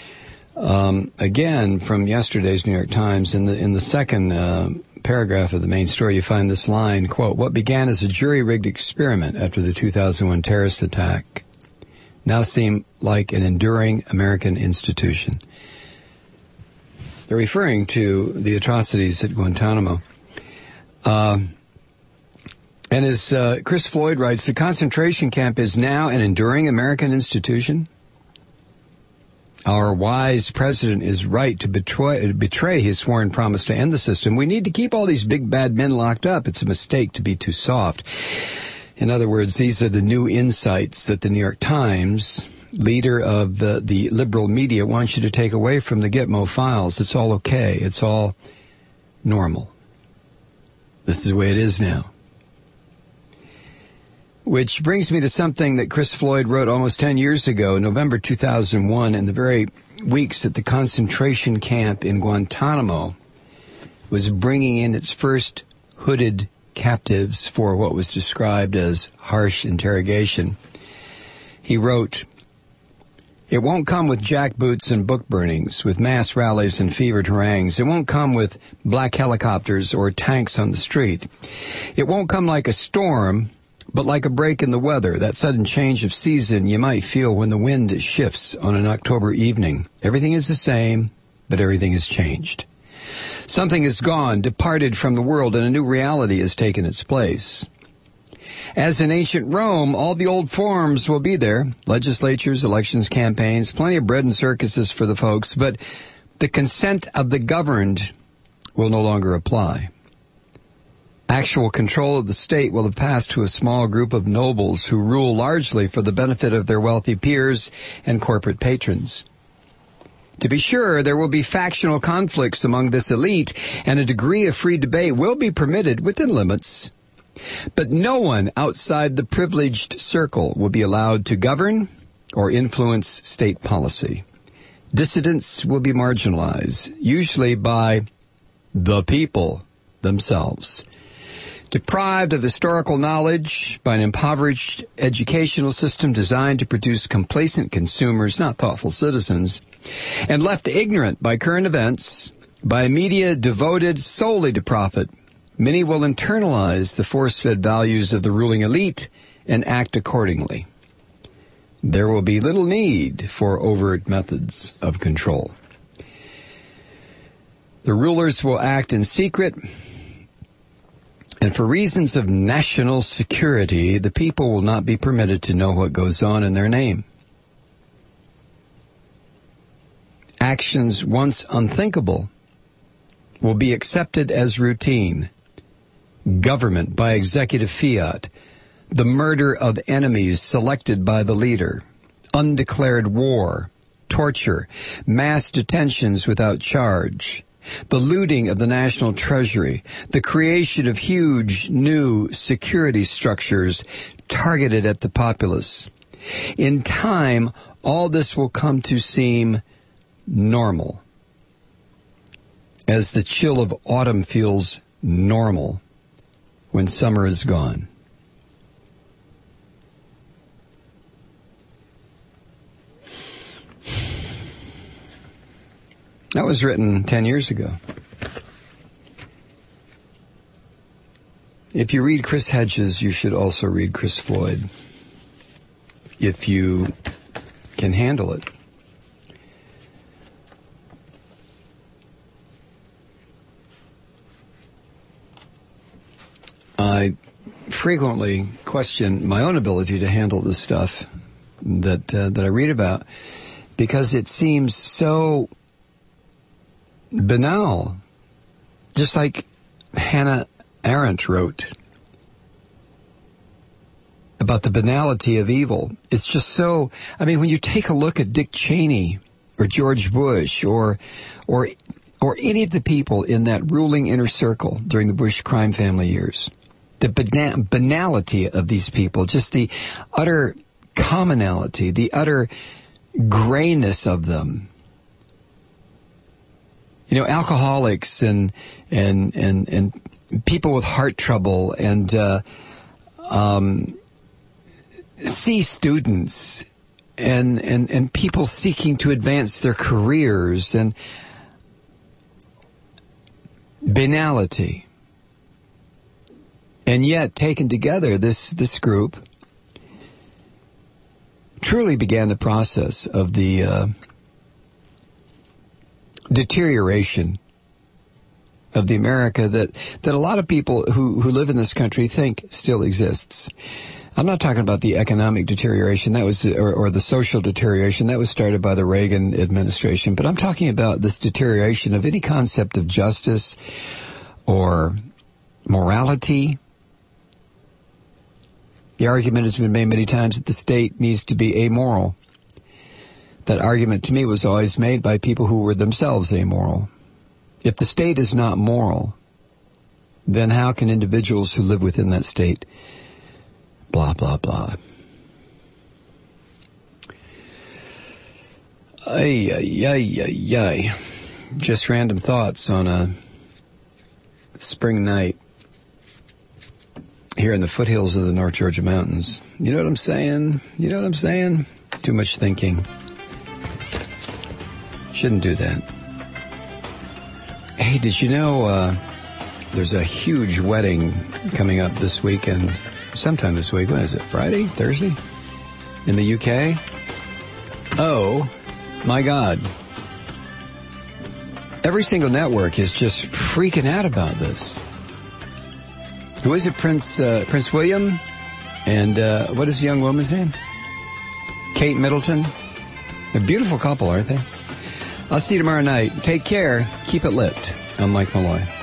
Again, from yesterday's New York Times, in the second paragraph of the main story, you find this line, quote, "What began as a jury-rigged experiment after the 2001 terrorist attack now seem like an enduring American institution." They're referring to the atrocities at Guantanamo. And as Chris Floyd writes, the concentration camp is now an enduring American institution. Our wise president is right to betray his sworn promise to end the system. We need to keep all these big bad men locked up. It's a mistake to be too soft. In other words, these are the new insights that the New York Times, leader of the liberal media, wants you to take away from the Gitmo files. It's all okay. It's all normal. This is the way it is now. Which brings me to something that Chris Floyd wrote almost 10 years ago, November 2001, in the very weeks that the concentration camp in Guantanamo was bringing in its first hooded captives for what was described as harsh interrogation. He wrote, "It won't come with jackboots and book burnings, with mass rallies and fevered harangues. It won't come with black helicopters or tanks on the street. It won't come like a storm, but like a break in the weather, that sudden change of season you might feel when the wind shifts on an October evening. Everything is the same, but everything has changed. Something is gone, departed from the world, and a new reality has taken its place. As in ancient Rome, all the old forms will be there. Legislatures, elections, campaigns, plenty of bread and circuses for the folks, but the consent of the governed will no longer apply. Actual control of the state will have passed to a small group of nobles who rule largely for the benefit of their wealthy peers and corporate patrons. To be sure, there will be factional conflicts among this elite, and a degree of free debate will be permitted within limits. But no one outside the privileged circle will be allowed to govern or influence state policy. Dissidents will be marginalized, usually by the people themselves. Deprived of historical knowledge by an impoverished educational system designed to produce complacent consumers, not thoughtful citizens, and left ignorant by current events, by a media devoted solely to profit, many will internalize the force-fed values of the ruling elite and act accordingly. There will be little need for overt methods of control. The rulers will act in secret, and for reasons of national security, the people will not be permitted to know what goes on in their name. Actions once unthinkable will be accepted as routine. Government by executive fiat, the murder of enemies selected by the leader, undeclared war, torture, mass detentions without charge, the looting of the national treasury, the creation of huge new security structures targeted at the populace. In time, all this will come to seem normal, as the chill of autumn feels normal when summer is gone. That was written 10 years ago. If you read Chris Hedges, you should also read Chris Floyd, if you can handle it. I frequently question my own ability to handle this stuff that I read about, because it seems so banal. Just like Hannah Arendt wrote about the banality of evil. It's just so, I mean, when you take a look at Dick Cheney or George Bush or any of the people in that ruling inner circle during the Bush crime family years, the banality of these people, just the utter commonality, the utter grayness of them. You know, alcoholics and people with heart trouble and C students and people seeking to advance their careers, and banality. And yet, taken together, this group truly began the process of the deterioration of the America that a lot of people who live in this country think still exists. I'm not talking about the economic deterioration that was, or the social deterioration that was started by the Reagan administration, but I'm talking about this deterioration of any concept of justice or morality. The argument has been made many times that the state needs to be amoral. That argument to me was always made by people who were themselves amoral. If the state is not moral, then how can individuals who live within that state blah, blah, blah. Ay, ay, ay, ay, ay. Just random thoughts on a spring night here in the foothills of the North Georgia mountains. You know what I'm saying? You know what I'm saying? Too much thinking. Shouldn't do that. Hey, did you know there's a huge wedding coming up this weekend? Sometime this week. When is it? Friday? Thursday? In the UK? Oh, my God. Every single network is just freaking out about this. Who is it? Prince William? And what is the young woman's name? Kate Middleton? A beautiful couple, aren't they? I'll see you tomorrow night. Take care. Keep it lit. I'm Mike Malloy.